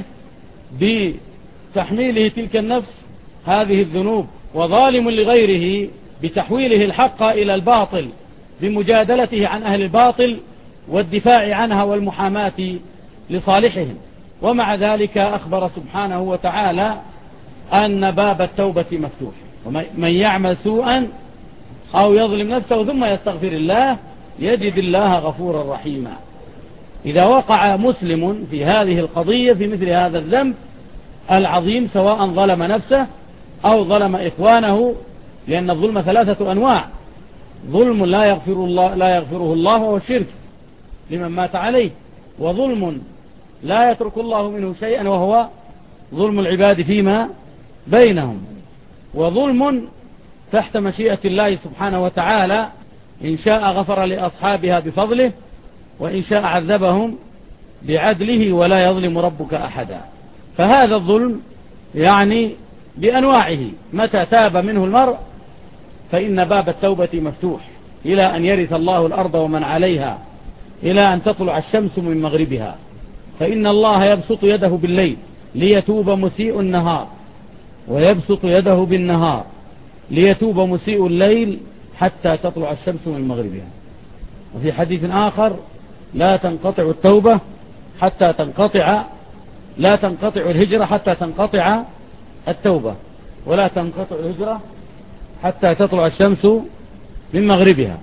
بتحميله تلك النفس هذه الذنوب، وظالم لغيره بتحويله الحق إلى الباطل بمجادلته عن أهل الباطل والدفاع عنها والمحاماة لصالحهم. ومع ذلك أخبر سبحانه وتعالى أن باب التوبة مفتوح، ومن يعمل سوءا أو يظلم نفسه ثم يستغفر الله يجد الله غفورا رحيما. إذا وقع مسلم في هذه القضية في مثل هذا الذنب العظيم سواء ظلم نفسه أو ظلم إخوانه، لأن الظلم 3 أنواع: ظلم لا يغفره الله وهو الشرك لمن مات عليه، وظلم لا يترك الله منه شيئا وهو ظلم العباد فيما بينهم، وظلم تحت مشيئة الله سبحانه وتعالى، إن شاء غفر لأصحابها بفضله وإن شاء عذبهم بعدله ولا يظلم ربك أحدا. فهذا الظلم يعني بأنواعه متى تاب منه المرء فإن باب التوبة مفتوح إلى أن يرث الله الأرض ومن عليها، إلى أن تطلع الشمس من مغربها، فإن الله يبسط يده بالليل ليتوب مسيء النهار، ويبسط يده بالنهار ليتوب مسيء الليل حتى تطلع الشمس من مغربها. وفي حديث آخر: لا تنقطع التوبة حتى لا تنقطع الهجرة حتى تنقطع التوبة، ولا تنقطع الهجرة حتى تطلع الشمس من مغربها.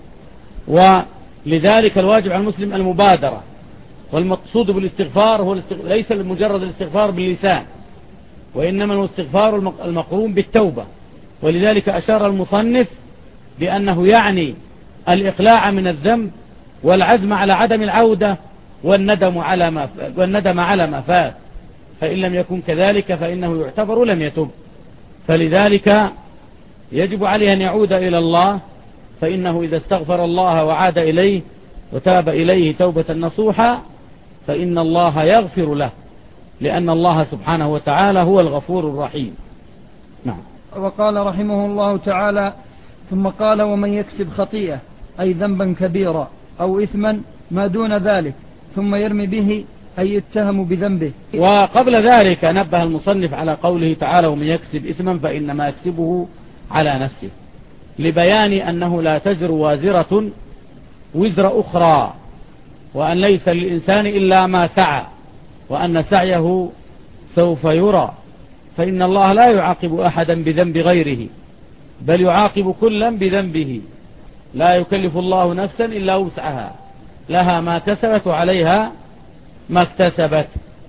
ولذلك الواجب على المسلم المبادرة، والمقصود بالاستغفار هو ليس مجرد الاستغفار باللسان، وإنما الاستغفار المقرون بالتوبة. ولذلك أشار المصنف بأنه يعني الإقلاع من الذنب والعزم على عدم العودة والندم على ما فات، فإن لم يكن كذلك فإنه يعتبر لم يتب. فلذلك يجب عليه أن يعود إلى الله، فإنه إذا استغفر الله وعاد إليه وتاب إليه توبة نصوحا فإن الله يغفر له، لأن الله سبحانه وتعالى هو الغفور الرحيم. نعم. وقال رحمه الله تعالى: ثم قال: ومن يكسب خطيئة أي ذنبا كبيرا أو إثما ما دون ذلك ثم يرمي به أي يتهم بذنبه. وقبل ذلك نبه المصنف على قوله تعالى: ومن يكسب إثما فإنما يكسبه على نفسه، لبيان أنه لا تزر وازرة وزر أخرى، وأن ليس للإنسان إلا ما سعى، وأن سعيه سوف يرى، فإن الله لا يعاقب أحدا بذنب غيره بل يعاقب كلا بذنبه، لا يكلف الله نفسا إلا وسعها، لها ما كسبت وعليها ما اكتسبت.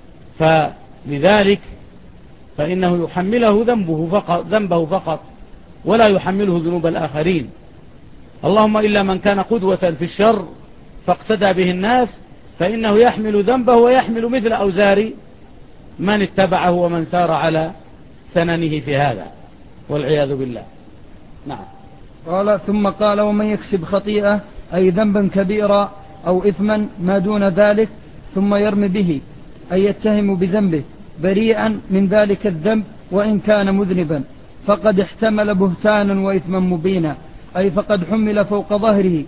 فلذلك فإنه يحمله ذنبه فقط ولا يحمله ذنوب الآخرين، اللهم إلا من كان قدوة في الشر فاقتدى به الناس فإنه يحمل ذنبه ويحمل مثل أوزار من اتبعه ومن سار على سننه في هذا، والعياذ بالله. نعم. قال: ثم قال: ومن يكسب خطيئة أي ذنبا كبيرا أو إثما ما دون ذلك ثم يرمي به أي يتهم بذنبه بريئا من ذلك الذنب وإن كان مذنبا فقد احتمل بهتانا وإثما مبينا، أي فقد حمل فوق ظهره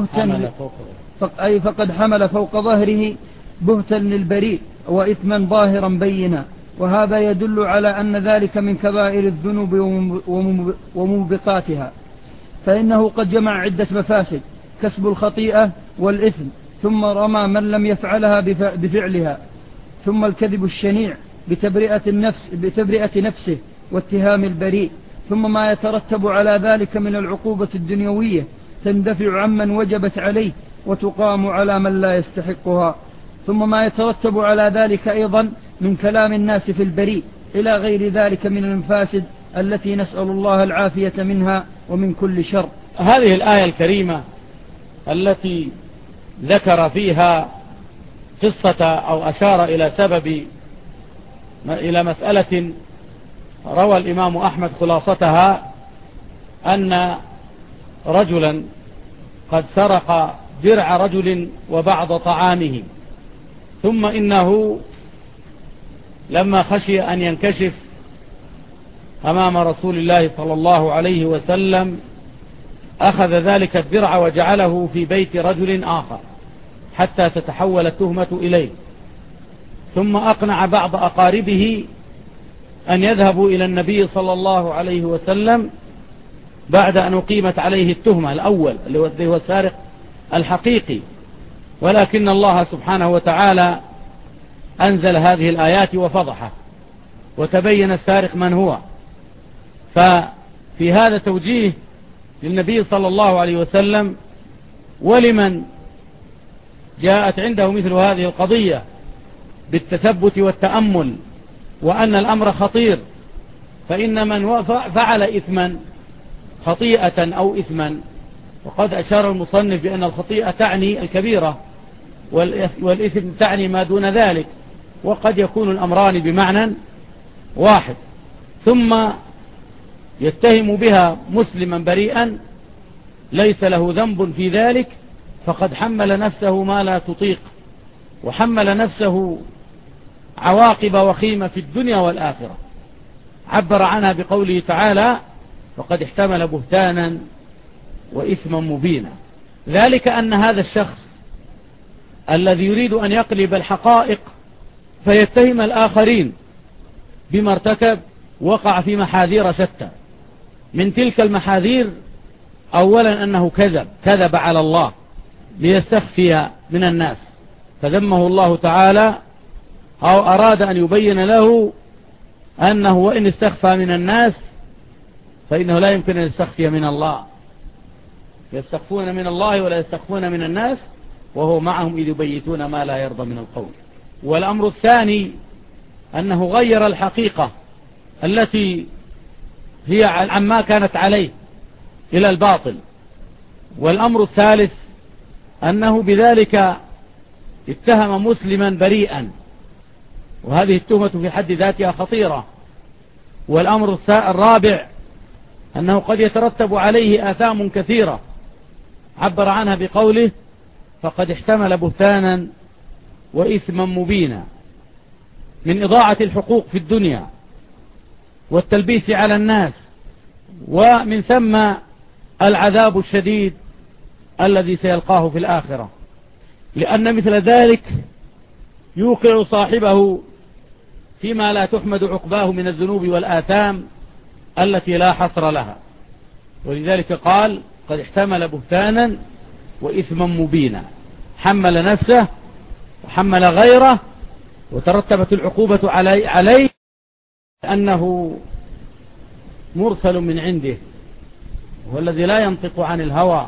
فقد حمل فوق ظهره بهتا للبريء وإثما ظاهرا بينا. وهذا يدل على أن ذلك من كبائر الذنوب وموبقاتها، فإنه قد جمع عدة مفاسد: كسب الخطيئة والإثم، ثم رمى من لم يفعلها بفعلها، ثم الكذب الشنيع بتبرئة نفسه واتهام البريء، ثم ما يترتب على ذلك من العقوبة الدنيوية تندفع عمن وجبت عليه وتقام على من لا يستحقها، ثم ما يترتب على ذلك أيضا من كلام الناس في البريء إلى غير ذلك من المفاسد التي نسأل الله العافية منها ومن كل شر. هذه الآية الكريمة التي ذكر فيها قصة أو أشار إلى مسألة روى الإمام أحمد خلاصتها أن رجلا قد سرق درع رجل وبعض طعامه، ثم إنه لما خشي أن ينكشف أمام رسول الله صلى الله عليه وسلم أخذ ذلك الدرع وجعله في بيت رجل آخر حتى تتحول التهمة إليه، ثم أقنع بعض أقاربه أن يذهبوا إلى النبي صلى الله عليه وسلم بعد أن أقيمت عليه التهمة الأول اللي هو السارق الحقيقي، ولكن الله سبحانه وتعالى أنزل هذه الآيات وفضحه وتبين السارق من هو. ففي هذا توجيه للنبي صلى الله عليه وسلم ولمن جاءت عنده مثل هذه القضية بالتثبت والتأمل، وأن الأمر خطير، فإن من فعل إثما خطيئة أو إثما، وقد أشار المصنف بأن الخطيئة تعني الكبيرة والإثم تعني ما دون ذلك، وقد يكون الأمران بمعنى واحد، ثم يتهم بها مسلما بريئا ليس له ذنب في ذلك، فقد حمل نفسه ما لا تطيق، وحمل نفسه عواقب وخيمة في الدنيا والآخرة. عبر عنها بقوله تعالى: فقد احتمل بهتانا وإثما مبينا. ذلك أن هذا الشخص الذي يريد أن يقلب الحقائق فيتهم الآخرين بما ارتكب وقع في محاذير شتى. من تلك المحاذير أولا أنه كذب على الله ليستخفي من الناس، فذمه الله تعالى أو أراد أن يبين له أنه وإن استخفى من الناس فإنه لا يمكن أن يستخفي من الله، يستخفون من الله ولا يستخفون من الناس وهو معهم إذ يبيتون ما لا يرضى من القول. والأمر الثاني أنه غير الحقيقة التي هي عما كانت عليه إلى الباطل. والأمر الثالث أنه بذلك اتهم مسلما بريئا، وهذه التهمة في حد ذاتها خطيرة. والأمر الرابع أنه قد يترتب عليه آثام كثيرة عبر عنها بقوله: فقد احتمل بهتانا وإثما مبينا، من إضاعة الحقوق في الدنيا والتلبيس على الناس، ومن ثم العذاب الشديد الذي سيلقاه في الآخرة، لأن مثل ذلك يوقع صاحبه فيما لا تحمد عقباه من الذنوب والآثام التي لا حصر لها. ولذلك قال: قد احتمل بهتانا وإثما مبينا، حمل نفسه وحمل غيره، وترتبت العقوبة عليه أنه مرسل من عنده، هو الذي لا ينطق عن الهوى،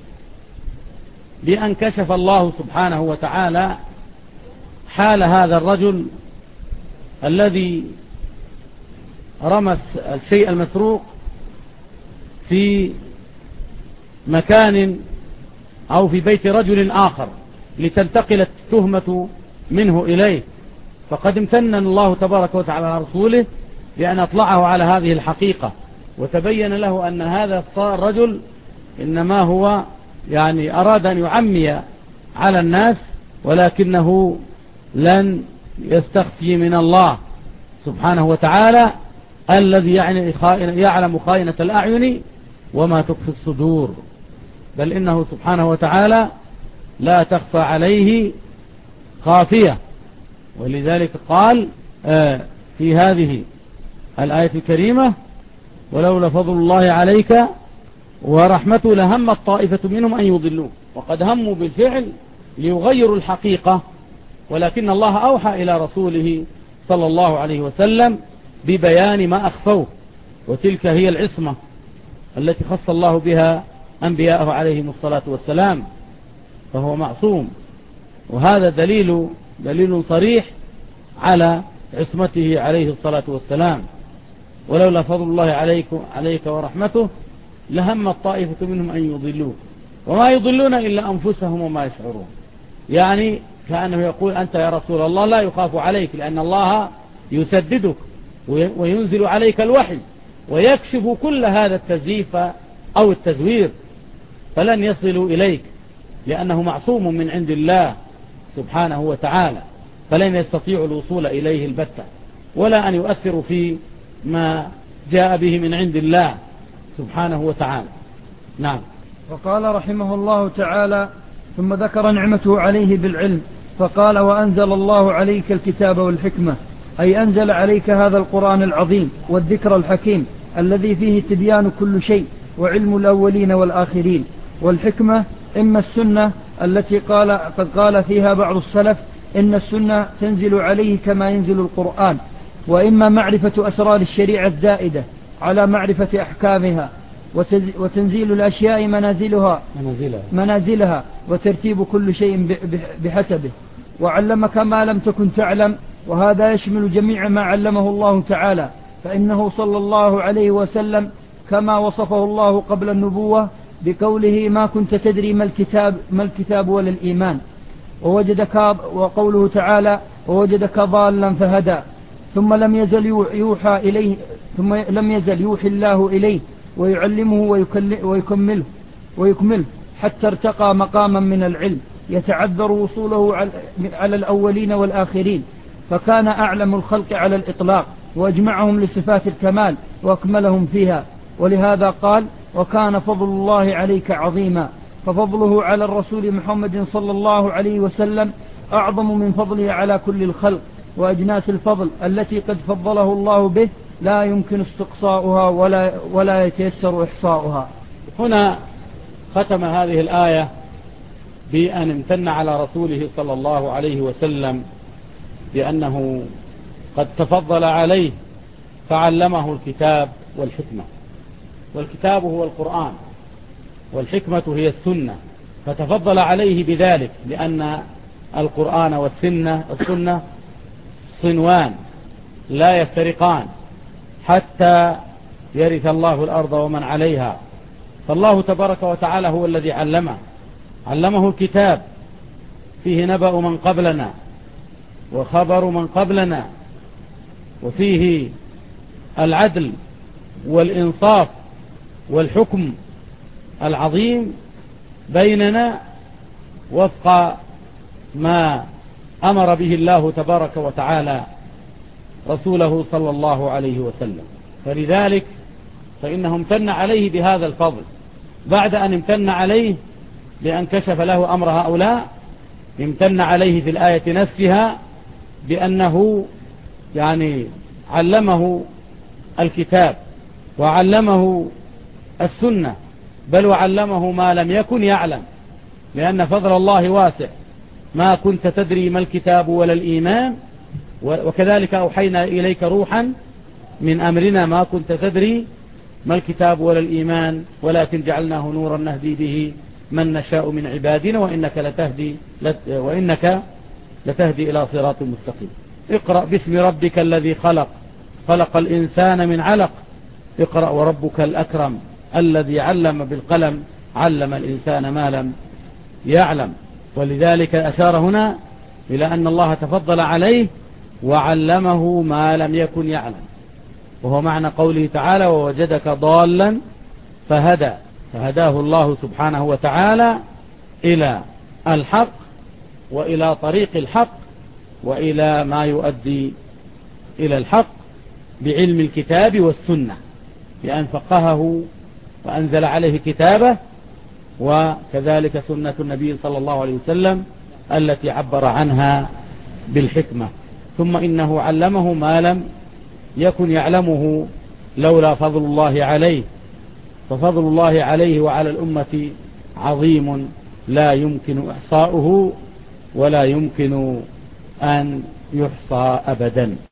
بأن كشف الله سبحانه وتعالى حال هذا الرجل الذي رمى الشيء المسروق في مكان أو في بيت رجل آخر لتنتقل التهمة منه إليه. فقد امتن الله تبارك وتعالى على رسوله بأن أطلعه على هذه الحقيقة، وتبين له أن هذا الرجل إنما هو أراد أن يعمي على الناس، ولكنه لن يستخفي من الله سبحانه وتعالى الذي يعلم خائنة الأعين وما تخفي الصدور، بل إنه سبحانه وتعالى لا تخفى عليه خافية. ولذلك قال في هذه الآية الكريمة: ولولا فضل الله عليك ورحمته لهم الطائفة منهم أن يضلوه. وقد هموا بالفعل ليغيروا الحقيقة، ولكن الله أوحى إلى رسوله صلى الله عليه وسلم ببيان ما أخفوه، وتلك هي العصمة التي خص الله بها أنبياءه عليهم الصلاة والسلام، فهو معصوم، وهذا دليل صريح على عصمته عليه الصلاة والسلام. ولولا فضل الله عليك ورحمته لهم الطائفة منهم أن يضلوك وما يضلون إلا أنفسهم وما يشعرون. يعني كأنه يقول أنت يا رسول الله لا يخاف عليك، لأن الله يسددك وينزل عليك الوحي ويكشف كل هذا التزييف أو التزوير، فلن يصلوا إليك لأنه معصوم من عند الله سبحانه وتعالى، فلن يستطيعوا الوصول إليه البتة ولا أن يؤثروا في ما جاء به من عند الله سبحانه وتعالى. نعم. وقال رحمه الله تعالى: ثم ذكر نعمته عليه بالعلم فقال: وأنزل الله عليك الكتاب والحكمة، أي أنزل عليك هذا القرآن العظيم والذكر الحكيم الذي فيه تبيان كل شيء وعلم الأولين والآخرين. والحكمة إما السنة التي قد قال فيها بعض السلف إن السنة تنزل عليه كما ينزل القرآن، وإما معرفة أسرار الشريعة الزائدة على معرفة أحكامها، وتنزيل الأشياء منازلها وترتيب كل شيء بحسبه، وعلمك ما لم تكن تعلم، وهذا يشمل جميع ما علمه الله تعالى، فإنه صلى الله عليه وسلم كما وصفه الله قبل النبوة بقوله: ما كنت تدري ما الكتاب ولا الإيمان، وقوله تعالى: ووجدك ضالا فهدى، ثم لم يزل يوحي الله إليه ويعلمه ويكمله حتى ارتقى مقاما من العلم يتعذر وصوله على الأولين والآخرين، فكان أعلم الخلق على الإطلاق وأجمعهم لصفات الكمال وأكملهم فيها. ولهذا قال: وكان فضل الله عليك عظيما، ففضله على الرسول محمد صلى الله عليه وسلم أعظم من فضله على كل الخلق، وأجناس الفضل التي قد فضله الله به لا يمكن استقصاؤها ولا يتيسر إحصاؤها. هنا ختم هذه الآية بأن امتن على رسوله صلى الله عليه وسلم بأنه قد تفضل عليه فعلمه الكتاب والحكمة، والكتاب هو القرآن والحكمة هي السنة، فتفضل عليه بذلك، لأن القرآن والسنة صنوان لا يفترقان حتى يرث الله الأرض ومن عليها. فالله تبارك وتعالى هو الذي علمه الكتاب فيه نبأ من قبلنا وخبر من قبلنا، وفيه العدل والإنصاف والحكم العظيم بيننا وفق ما أمر به الله تبارك وتعالى رسوله صلى الله عليه وسلم. فلذلك فإنه امتن عليه بهذا الفضل، بعد أن امتن عليه بأن كشف له أمر هؤلاء، امتن عليه في الآية نفسها بأنه يعني علمه الكتاب وعلمه السنة، بل وعلمه ما لم يكن يعلم، لأن فضل الله واسع. ما كنت تدري ما الكتاب ولا الإيمان، وكذلك أوحينا إليك روحا من أمرنا ما كنت تدري ما الكتاب ولا الإيمان ولكن جعلناه نورا نهدي به من نشاء من عبادنا وإنك لتهدي إلى صراط مستقيم. اقرأ باسم ربك الذي خلق الإنسان من علق، اقرأ وربك الأكرم الذي علم بالقلم علم الإنسان ما لم يعلم. ولذلك أشار هنا إلى أن الله تفضل عليه وعلمه ما لم يكن يعلم، وهو معنى قوله تعالى: ووجدك ضالا فهدى، فهداه الله سبحانه وتعالى إلى الحق وإلى طريق الحق وإلى ما يؤدي إلى الحق بعلم الكتاب والسنة، بأن فقهه وأنزل عليه كتابه، وكذلك سنة النبي صلى الله عليه وسلم التي عبر عنها بالحكمة. ثم إنه علمه ما لم يكن يعلمه لولا فضل الله عليه، ففضل الله عليه وعلى الأمة عظيم لا يمكن إحصاؤه ولا يمكن أن يحصى أبدا.